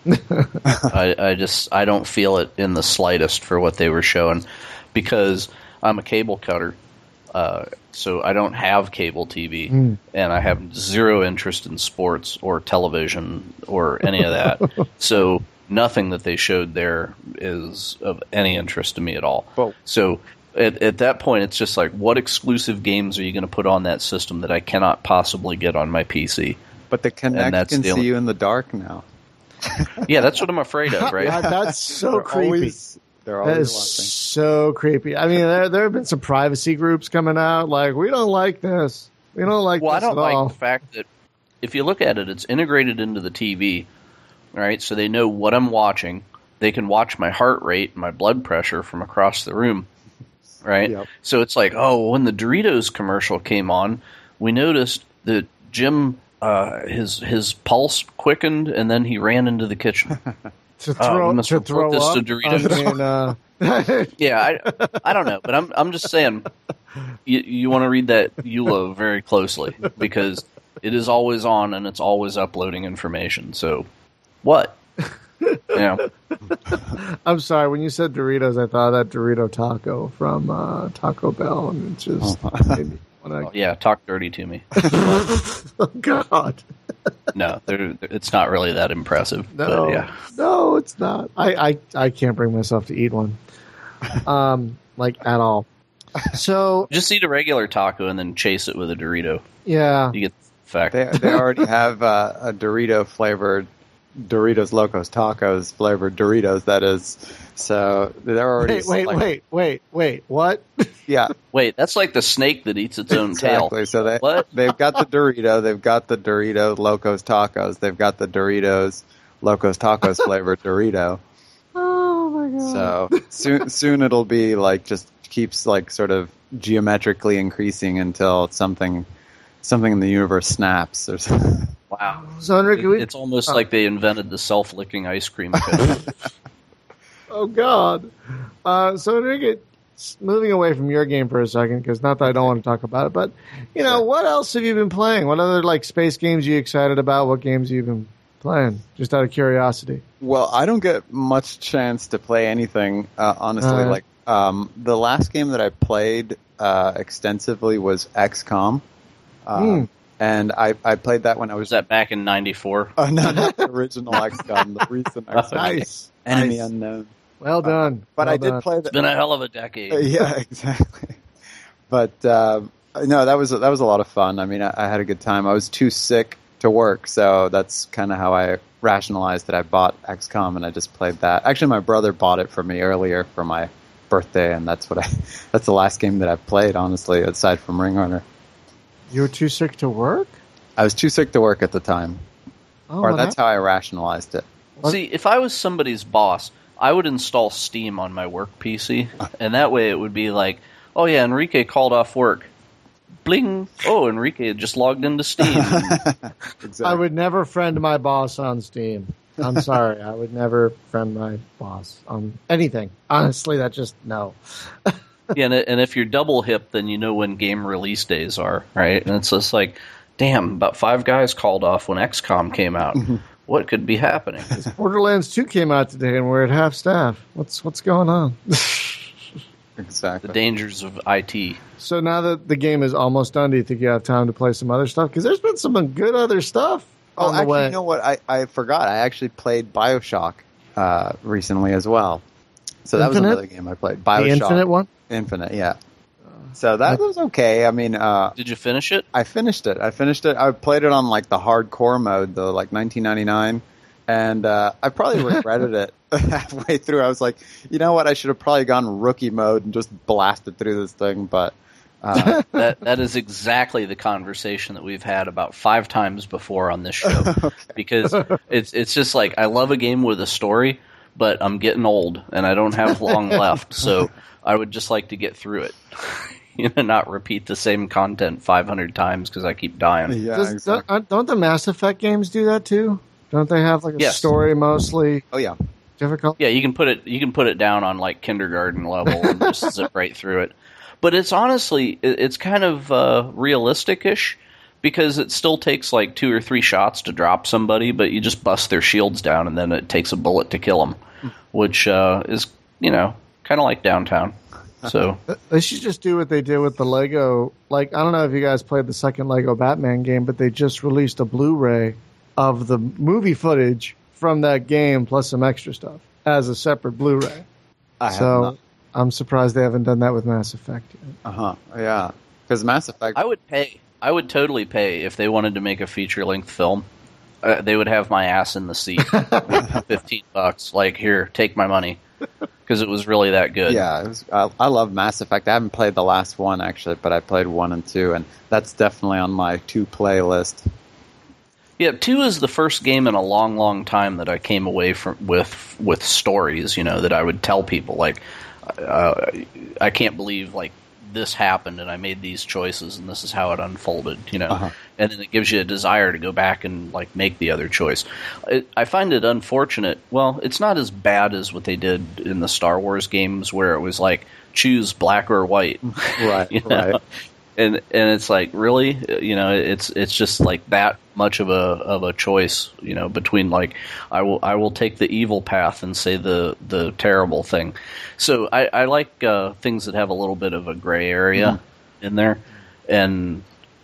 I don't feel it in the slightest for what they were showing, because I'm a cable cutter, so I don't have cable TV, and I have zero interest in sports or television or any of that. So nothing that they showed there is of any interest to me at all. Whoa. So at that point, it's just like, what exclusive games are you going to put on that system that I cannot possibly get on my PC? But the Kinect can see you in the dark now. Yeah, that's what I'm afraid of, right? That's so creepy. They're always watching. So creepy. I mean, there have been some privacy groups coming out like, we don't like this. We don't like this at all. Well, I don't like the fact that if you look at it, it's integrated into the TV, right? So they know what I'm watching. They can watch my heart rate and my blood pressure from across the room. Right? Yep. So it's like, when the Doritos commercial came on, we noticed that Jim, his pulse quickened, and then he ran into the kitchen. to throw this up? to Doritos. Yeah, I don't know, but I'm just saying, you want to read that EULA very closely, because it is always on and it's always uploading information. So, what? Yeah. I'm sorry. When you said Doritos, I thought of that Dorito taco from Taco Bell, and it just made me want to. Talk dirty to me. Oh God. No, it's not really that impressive. No, but yeah. No, it's not. I can't bring myself to eat one, like at all. So just eat a regular taco and then chase it with a Dorito. Yeah, you get the fact. They already have a Dorito flavored. Doritos Locos Tacos flavored Doritos, that is. So they're already. Wait. What? Yeah. Wait, that's like the snake that eats its own tail. Exactly. So they've got the Dorito, they've got the Dorito Locos Tacos, they've got the Doritos Locos Tacos flavored Dorito. Oh my God. So soon it'll be like just keeps like sort of geometrically increasing until something in the universe snaps or something. Wow. So, Enrique, it's almost like they invented the self-licking ice cream cone. Oh, God. So, Enrique, moving away from your game for a second, because not that I don't want to talk about it, but, what else have you been playing? What other, space games are you excited about? What games have you been playing? Just out of curiosity. Well, I don't get much chance to play anything, honestly. The last game that I played extensively was XCOM. And I played that when I was... that back in 94? Oh, no, not the original XCOM, the recent XCOM. Nice. Enemy Unknown. Well done. But I did play... It's been a hell of a decade. Yeah, exactly. But, no, that was a lot of fun. I mean, I had a good time. I was too sick to work, so that's kind of how I rationalized that I bought XCOM, and I just played that. Actually, my brother bought it for me earlier for my birthday, and that's the last game that I've played, honestly, aside from Ring Runner. You were too sick to work? I was too sick to work at the time. Or that's how I rationalized it. See, if I was somebody's boss, I would install Steam on my work PC, and that way it would be like, oh yeah, Enrique called off work. Bling! Oh, Enrique had just logged into Steam. Exactly. I would never friend my boss on Steam. I'm sorry. I would never friend my boss on anything. Honestly, that just, no. Yeah, and if you're double hip, then you know when game release days are, right? And it's just like, damn, about 5 guys called off when XCOM came out. What could be happening? Borderlands 2 came out today, and we're at half staff. What's going on? Exactly. The dangers of IT. So now that the game is almost done, do you think you have time to play some other stuff? Because there's been some good other stuff on the actually, way. you know what? I forgot. I actually played BioShock recently as well. So that was Infinite? another game I played. BioShock. The Infinite one? Infinite, yeah. So that was okay. I mean, Did you finish it? I finished it. I played it on like the hardcore mode, the like 1999, and I probably regretted it halfway through. I was like, you know what? I should have probably gone rookie mode and just blasted through this thing. But that is exactly the conversation that we've had about 5 times before on this show. Okay. Because it's just like, I love a game with a story, but I'm getting old and I don't have long left, so I would just like to get through it. Not repeat the same content 500 times because I keep dying. yeah, exactly. Don't the Mass Effect games do that too? Don't they have like a Yes. story mostly Oh yeah. difficult? Yeah, you can put it down on like kindergarten level and just zip right through it. But it's honestly, it's kind of realistic-ish because it still takes like 2 or 3 shots to drop somebody, but you just bust their shields down and then it takes a bullet to kill them, which is, kind of like Downtown. So They should just do what they did with the Lego. Like, I don't know if you guys played the second Lego Batman game, but they just released a Blu-ray of the movie footage from that game plus some extra stuff as a separate Blu-ray. I have So not. I'm surprised they haven't done that with Mass Effect yet. Yeah. Because Mass Effect. I would pay. I would totally pay if they wanted to make a feature-length film. They would have my ass in the seat with $15. Like, here, take my money. Because it was really that good. Yeah, I love Mass Effect. I haven't played the last one actually, but I played 1 and 2, and that's definitely on my to-play list. Yeah, 2 is the first game in a long, long time that I came away from with stories. That I would tell people like, I can't believe like this happened and I made these choices and this is how it unfolded. And then it gives you a desire to go back and like make the other choice. I find it unfortunate. Well, it's not as bad as what they did in the Star Wars games where it was like choose black or white. Right, right. And it's like, really, it's just like that much of a choice, between like I will take the evil path and say the terrible thing. So I like things that have a little bit of a gray area in there, and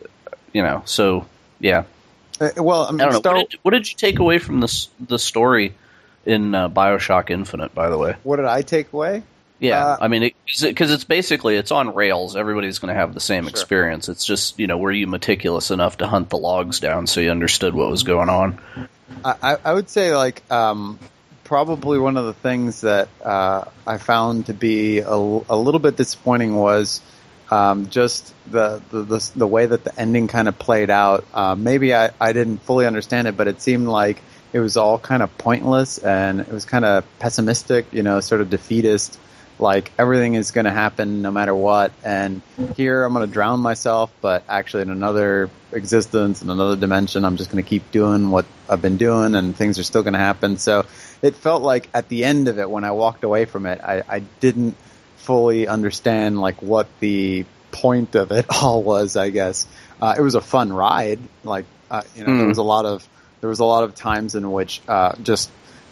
so yeah. Well, I mean, I don't know. What did you take away from the story in BioShock Infinite? By the way, what did I take away? Yeah, I mean, because it's basically it's on rails. Everybody's going to have the same experience. It's just were you meticulous enough to hunt the logs down so you understood what was going on? I would say like probably one of the things that I found to be a little bit disappointing was just the way that the ending kind of played out. Maybe I didn't fully understand it, but it seemed like it was all kind of pointless and it was kind of pessimistic, sort of defeatist. Like everything is going to happen no matter what, and here I'm going to drown myself, but actually in another existence, in another dimension, I'm just going to keep doing what I've been doing, and things are still going to happen. So it felt like at the end of it, when I walked away from it, I didn't fully understand like what the point of it all was. I guess it was a fun ride. Like there was a lot of times in which just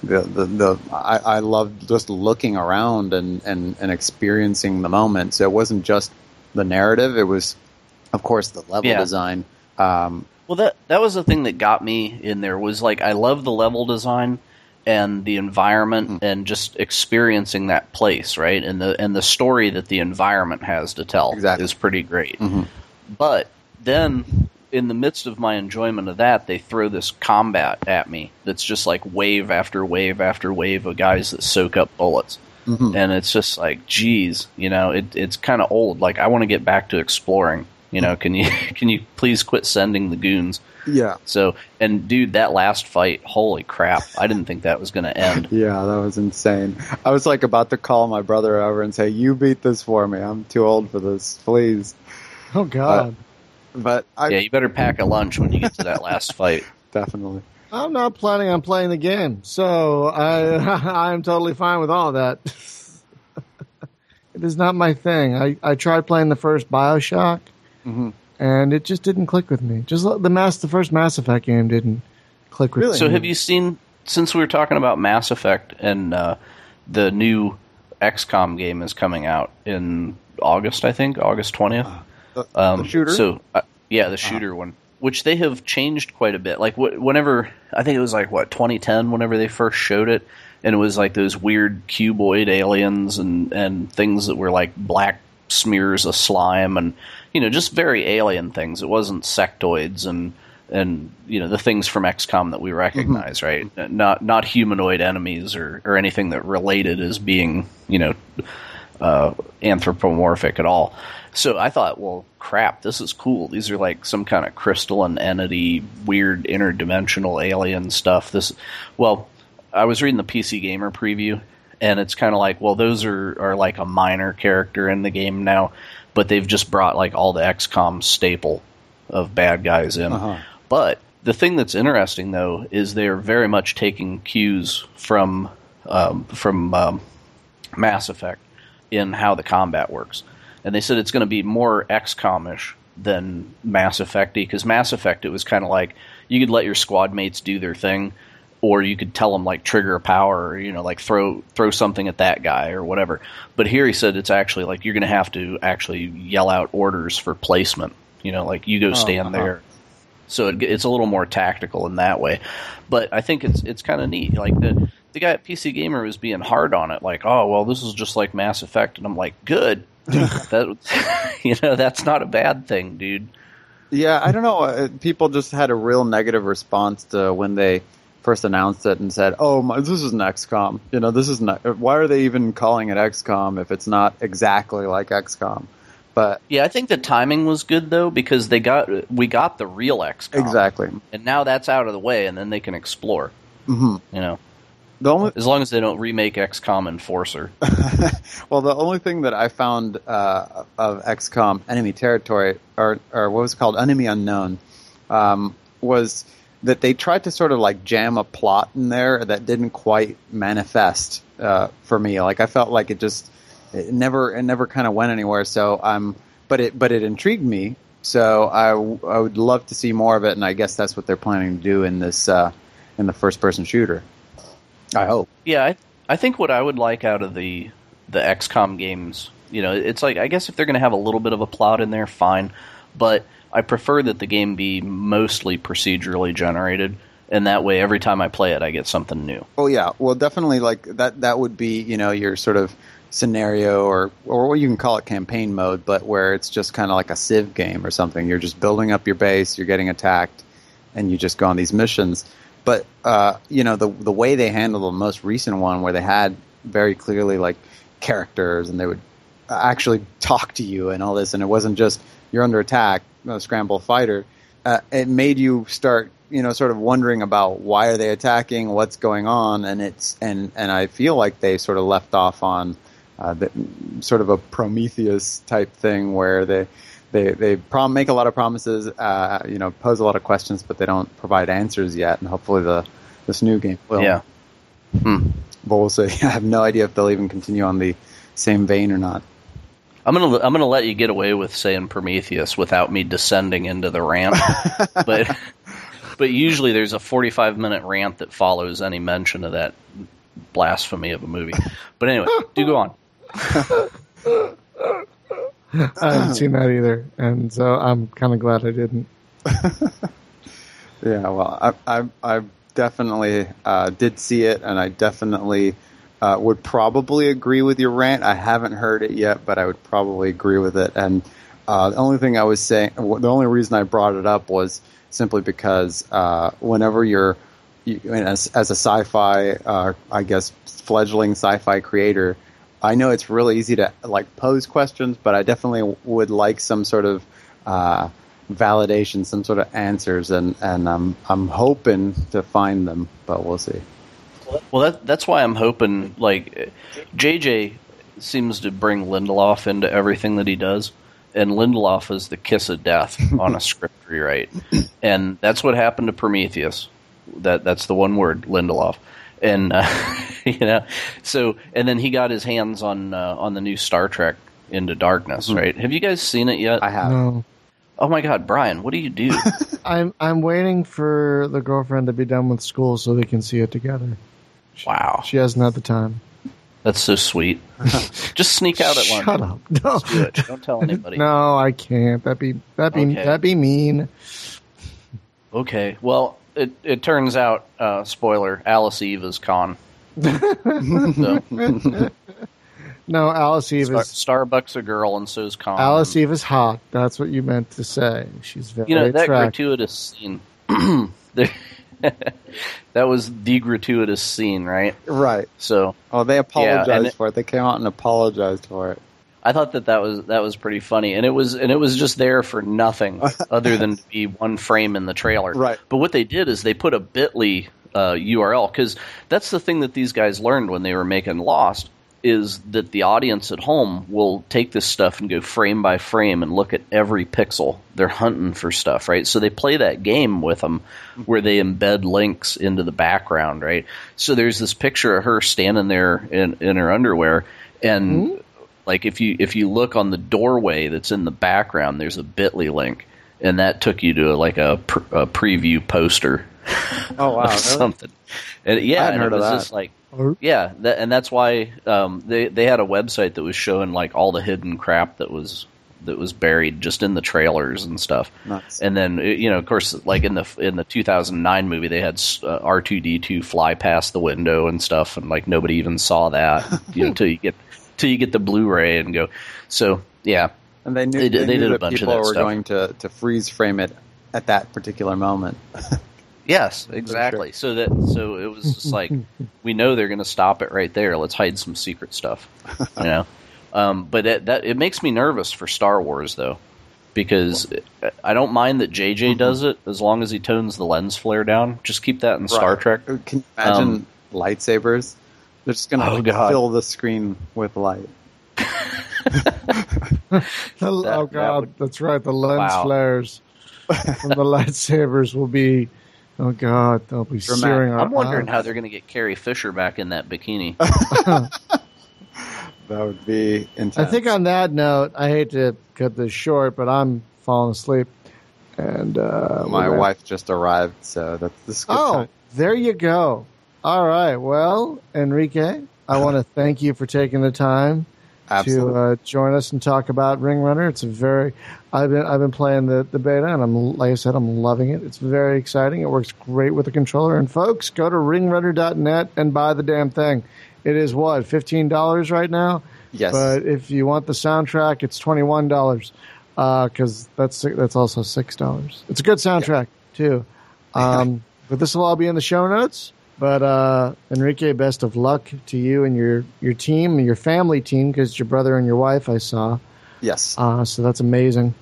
I loved just looking around and experiencing the moment. So it wasn't just the narrative; it was, of course, the level design. Well, that was the thing that got me in there. Was like I love the level design and the environment and just experiencing that place, right? And the story that the environment has to tell is pretty great. Mm-hmm. But then, in the midst of my enjoyment of that, they throw this combat at me that's just like wave after wave after wave of guys that soak up bullets. Mm-hmm. And it's just like, geez, it's kind of old. Like, I want to get back to exploring. Can you please quit sending the goons? Yeah. So, and dude, that last fight, holy crap. I didn't think that was going to end. Yeah, that was insane. I was like about to call my brother over and say, you beat this for me. I'm too old for this. Please. Oh, God. But yeah, you better pack a lunch when you get to that last fight. Definitely. I'm not planning on playing the game, so I'm totally fine with all of that. It is not my thing. I tried playing the first BioShock, and it just didn't click with me. Just the first Mass Effect game didn't click with me. So have you seen, since we were talking about Mass Effect and the new XCOM game is coming out in August, I think, August 20th. The shooter? So, the shooter one, which they have changed quite a bit. Like, whenever, I think it was like, 2010, whenever they first showed it, and it was like those weird cuboid aliens and things that were like black smears of slime and, just very alien things. It wasn't sectoids and the things from XCOM that we recognize, right? Not humanoid enemies or anything that related as being, anthropomorphic at all. So I thought, well, crap, this is cool. These are like some kind of crystalline entity, weird interdimensional alien stuff. I was reading the PC Gamer preview, and it's kind of like, well, those are like a minor character in the game now, but they've just brought like all the XCOM staple of bad guys in. But the thing that's interesting, though, is they're very much taking cues from Mass Effect in how the combat works. And they said it's going to be more XCOM-ish than Mass Effect-y, because Mass Effect, it was kind of like you could let your squad mates do their thing, or you could tell them, like, trigger a power, or, like throw something at that guy or whatever. But here he said it's actually like you're going to have to actually yell out orders for placement. Like you go stand there. So it's a little more tactical in that way. But I think it's kind of neat. Like the guy at PC Gamer was being hard on it, like, oh, well, this is just like Mass Effect. And I'm like, good. That's not a bad thing, dude. Yeah, I don't know. People just had a real negative response to when they first announced it and said, "Oh, this is an XCOM." This is not. Why are they even calling it XCOM if it's not exactly like XCOM? But yeah, I think the timing was good though, because we got the real XCOM exactly, and now that's out of the way, and then they can explore. Mm-hmm. As long as they don't remake XCOM Enforcer. Well, the only thing that I found of XCOM Enemy Territory, or what was it called, Enemy Unknown, was that they tried to sort of like jam a plot in there that didn't quite manifest for me. Like I felt like it never kind of went anywhere. So but it intrigued me. So I would love to see more of it, and I guess that's what they're planning to do in this in the first person shooter. I hope. Yeah, I think what I would like out of the XCOM games, it's like, I guess if they're going to have a little bit of a plot in there, fine. But I prefer that the game be mostly procedurally generated, and that way every time I play it, I get something new. Oh, yeah. Well, definitely like that would be, your sort of scenario or what you can call it campaign mode, but where it's just kind of like a Civ game or something. You're just building up your base, you're getting attacked, and you just go on these missions. But, the way they handled the most recent one where they had very clearly, like, characters and they would actually talk to you and all this, and it wasn't just, you're under attack, scramble fighter, it made you start, sort of wondering about why are they attacking, what's going on, and I feel like they sort of left off on sort of a Prometheus type thing where they make a lot of promises, pose a lot of questions, but they don't provide answers yet. And hopefully this new game will. Yeah. But we'll see. I have no idea if they'll even continue on the same vein or not. I'm gonna let you get away with saying Prometheus without me descending into the rant, but usually there's a 45-minute rant that follows any mention of that blasphemy of a movie. But anyway, do go on. I haven't seen that either, and so I'm kind of glad I didn't. Yeah, well, I definitely did see it, and I definitely would probably agree with your rant. I haven't heard it yet, but I would probably agree with it. And the only thing I was saying, the only reason I brought it up was simply because whenever as a sci-fi, I guess, fledgling sci-fi creator, I know it's really easy to like pose questions, but I definitely would like some sort of validation, some sort of answers, and I'm hoping to find them, but we'll see. Well, that's why I'm hoping. Like JJ seems to bring Lindelof into everything that he does, and Lindelof is the kiss of death on a script rewrite, and that's what happened to Prometheus. That's the one word, Lindelof. And so and then he got his hands on the new Star Trek Into Darkness, right? Have you guys seen it yet? I have. No. Oh my God, Brian, what do you do? I'm waiting for the girlfriend to be done with school so we can see it together. Wow. She hasn't had the time. That's so sweet. Just sneak out at lunch. Shut up! No, Just do it. Don't tell anybody. No, I can't. That'd be mean. Okay. Well, it turns out, spoiler, Alice Eve is Khan. So, No, Alice Eve is Starbucks a girl, and so's Khan. Alice Eve is hot. That's what you meant to say. She's very that attractive. gratuitous scene. That was the gratuitous scene, right? Right. So, they apologized it- for it. They came out and apologized for it. I thought that was pretty funny, and it was just there for nothing other than to be one frame in the trailer. Right. But what they did is they put a Bitly URL, because that's the thing that these guys learned when they were making Lost, is that the audience at home will take this stuff and go frame by frame and look at every pixel. They're hunting for stuff, right? So they play that game with them where they embed links into the background, right? So there's this picture of her standing there in her underwear, and like if you look on the doorway that's in the background, there's a Bitly link, and that took you to like a preview poster. Oh wow! Really? Something. And, yeah, I hadn't and heard it was of that. just like, yeah, and that's why they had a website that was showing like all the hidden crap that was buried just in the trailers and stuff. Nice. And then of course, like in the 2009 movie, they had R2D2 fly past the window and stuff, and like nobody even saw that till you get the Blu-ray and go. So yeah, And they knew They did a that bunch of people that were stuff. going to freeze frame it at that particular moment. yes, exactly. So it was just like, we know they're going to stop it right there. Let's hide some secret stuff, But it makes me nervous for Star Wars though, because I don't mind that JJ does it as long as he tones the lens flare down. Just keep that in Star Trek. Can you imagine lightsabers? They're just going to fill the screen with light. Oh God, that's right. The lens Wow. flares from the lightsabers will be. Oh God, they'll be searing our I'm wondering eyes. how they're going to get Carrie Fisher back in that bikini. That would be intense. I think on that note, I hate to cut this short, but I'm falling asleep. And my wife just arrived, so this is good Oh, time. there you go. All right. Well, Enrique, I want to thank you for taking the time Absolutely. to join us and talk about Ring Runner. It's I've been playing the beta, and like I said, I'm loving it. It's very exciting. It works great with the controller. And folks, go to ringrunner.net and buy the damn thing. It is what, $15 right now? Yes. But if you want the soundtrack, it's $21 because that's also $6. It's a good soundtrack too. But this will all be in the show notes. But Enrique, best of luck to you and your team, your family team, because your brother and your wife I saw. Yes. So that's amazing.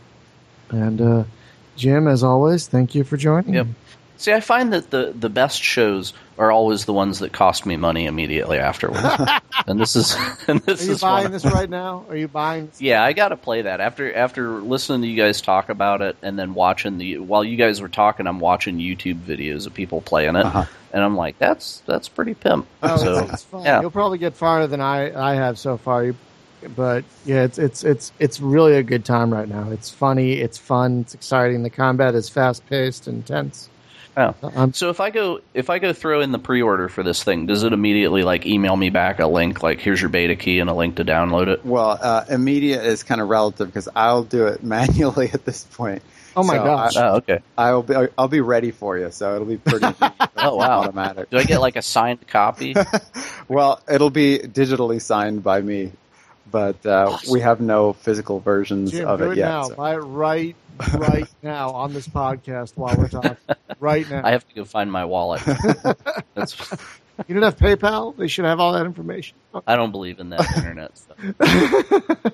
And Jim, as always, thank you for joining. Yep. me. See, I find that the best shows are always the ones that cost me money immediately afterwards. and this is Are you buying one. this right now? Are you buying this? Yeah, I got to play that after listening to you guys talk about it, and then watching while you guys were talking, I'm watching YouTube videos of people playing it, and I'm like, that's pretty pimp. Oh, So it's fun. yeah, You'll probably get farther than I have so far. But yeah, it's really a good time right now. It's funny, it's fun, it's exciting. The combat is fast paced, intense. yeah. So if I go throw in the pre-order for this thing, does it immediately like email me back a link like here's your beta key and a link to download it? Well, immediate is kind of relative because I'll do it manually at this point. Oh my So gosh! Oh, okay. I'll be ready for you, so it'll be pretty Oh wow. automatic. Do I get like a signed copy? Well, it'll be digitally signed by me, but we have no physical versions Jim, of do it it yet. now. so. Buy it right now on this podcast while we're talking. Right now. I have to go find my wallet. That's You don't have PayPal? They should have all that information. I don't believe in that internet stuff.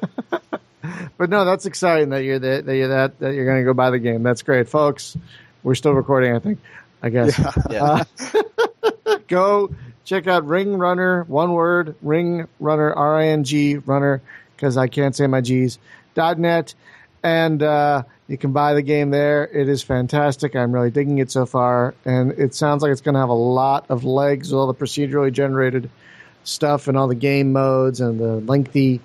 But no, that's exciting that you're that you're going to go buy the game. That's great, folks. We're still recording, I think. I guess. Yeah. Go check out Ring Runner. One word, Ring Runner, RING Runner, because I can't say my G's. .net, and you can buy the game there. It is fantastic. I'm really digging it so far, and it sounds like it's going to have a lot of legs, all the procedurally generated stuff, and all the game modes, and the lengthy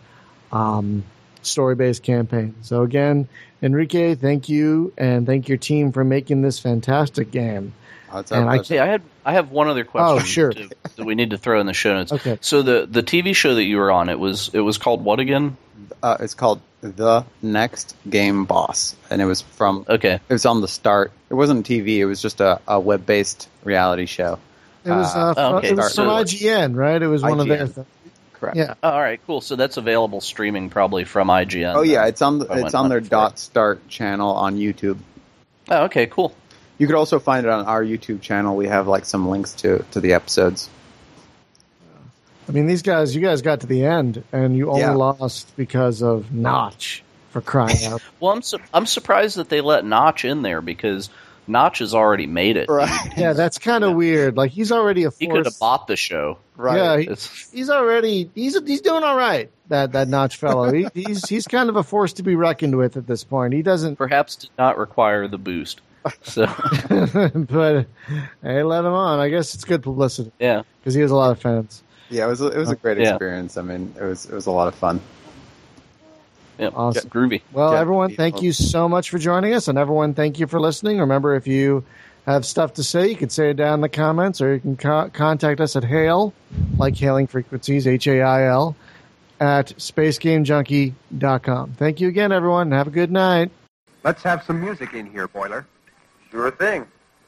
story-based campaign. So again, Enrique, thank you, and thank your team for making this fantastic game. Oh, it's our And I pleasure. Hey, I have one other question. Oh, sure. To that we need to throw in the show notes. Okay. So the TV show that you were on, it was called what again? It's called The Next Game Boss, and it was from. Okay. It was on the start. It wasn't TV. It was just a web-based reality show. It was, okay. it was from IGN, right? It was one of their IGN. things. Correct. Yeah. Oh, all right, cool. So that's available streaming probably from IGN. Oh yeah, it's on I went their looking for it. .start channel on YouTube. Oh, okay, cool. You could also find it on our YouTube channel. We have like some links to the episodes. I mean, you guys got to the end, and you only lost because of Notch, for crying out. Well, I'm surprised that they let Notch in there because Notch has already made it. Right. Yeah, that's kind of weird. Like, he's already a force. He could have bought the show. Right. Yeah, It's- he's doing all right. That Notch fellow. He's kind of a force to be reckoned with at this point. He doesn't, perhaps did not require the boost. So but hey, let him on. I guess it's good publicity yeah. because he has a lot of fans. Yeah, it was a great Yeah. experience. I mean, it was a lot of fun. Yeah, Awesome. groovy. Well, Yeah. everyone, thank you so much for joining us, and everyone, thank you for listening. Remember, if you have stuff to say, you can say it down in the comments, or you can contact us at Hail, like Hailing Frequencies, HAIL, at SpaceGameJunkie.com. Thank you again, everyone, and have a good night. Let's have some music in here, Boiler. Sure thing.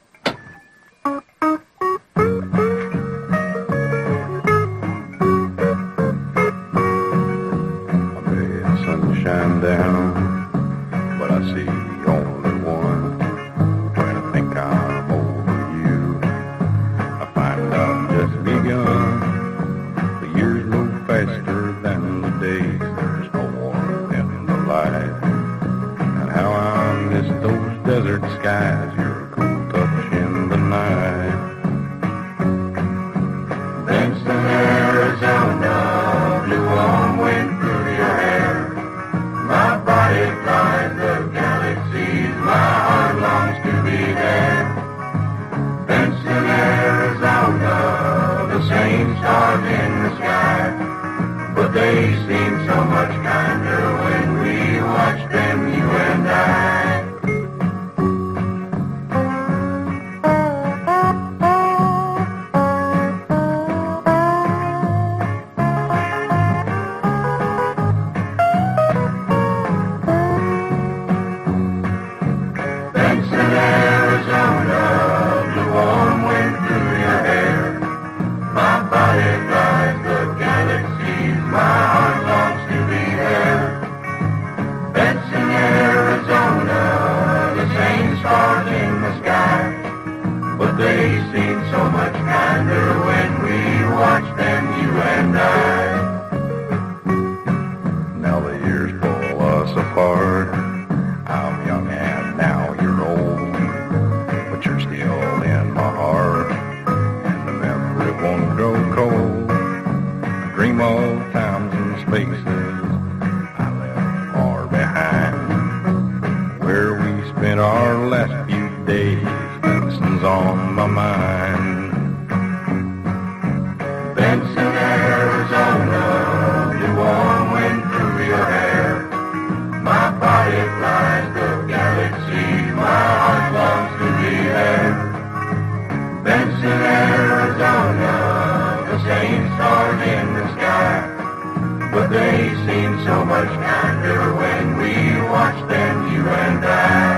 Sunshine down, but I see only one. When I think I'm over you, I find I've just begun. The years move faster than the days. There's no warmth in the light, and how I miss those desert skies. Your cool touch in the night. Benson, Arizona, blue warm wind through your hair. My body flies the galaxies, my heart longs to be there. Benson, Arizona, the same stars in the sky, but they seem so much kinder when we watch them, you and I. Benson, Arizona, the warm wind through your hair. My body flies the galaxies, my heart longs to be there. Benson, Arizona, the same stars in the sky, but they seem so much kinder when we watch them, you and I. Now the years pull us apart. I'm young and now you're old, but you're still in my heart, and the memory won't grow cold. I dream of times and spaces I left far behind, where we spent our last few days. Benson's on my mind. Benson, Arizona, the warm wind through your hair. My body flies the galaxies, my heart longs to be there. Benson, Arizona, the same stars in the sky, but they seem so much kinder when we watch them, you and I.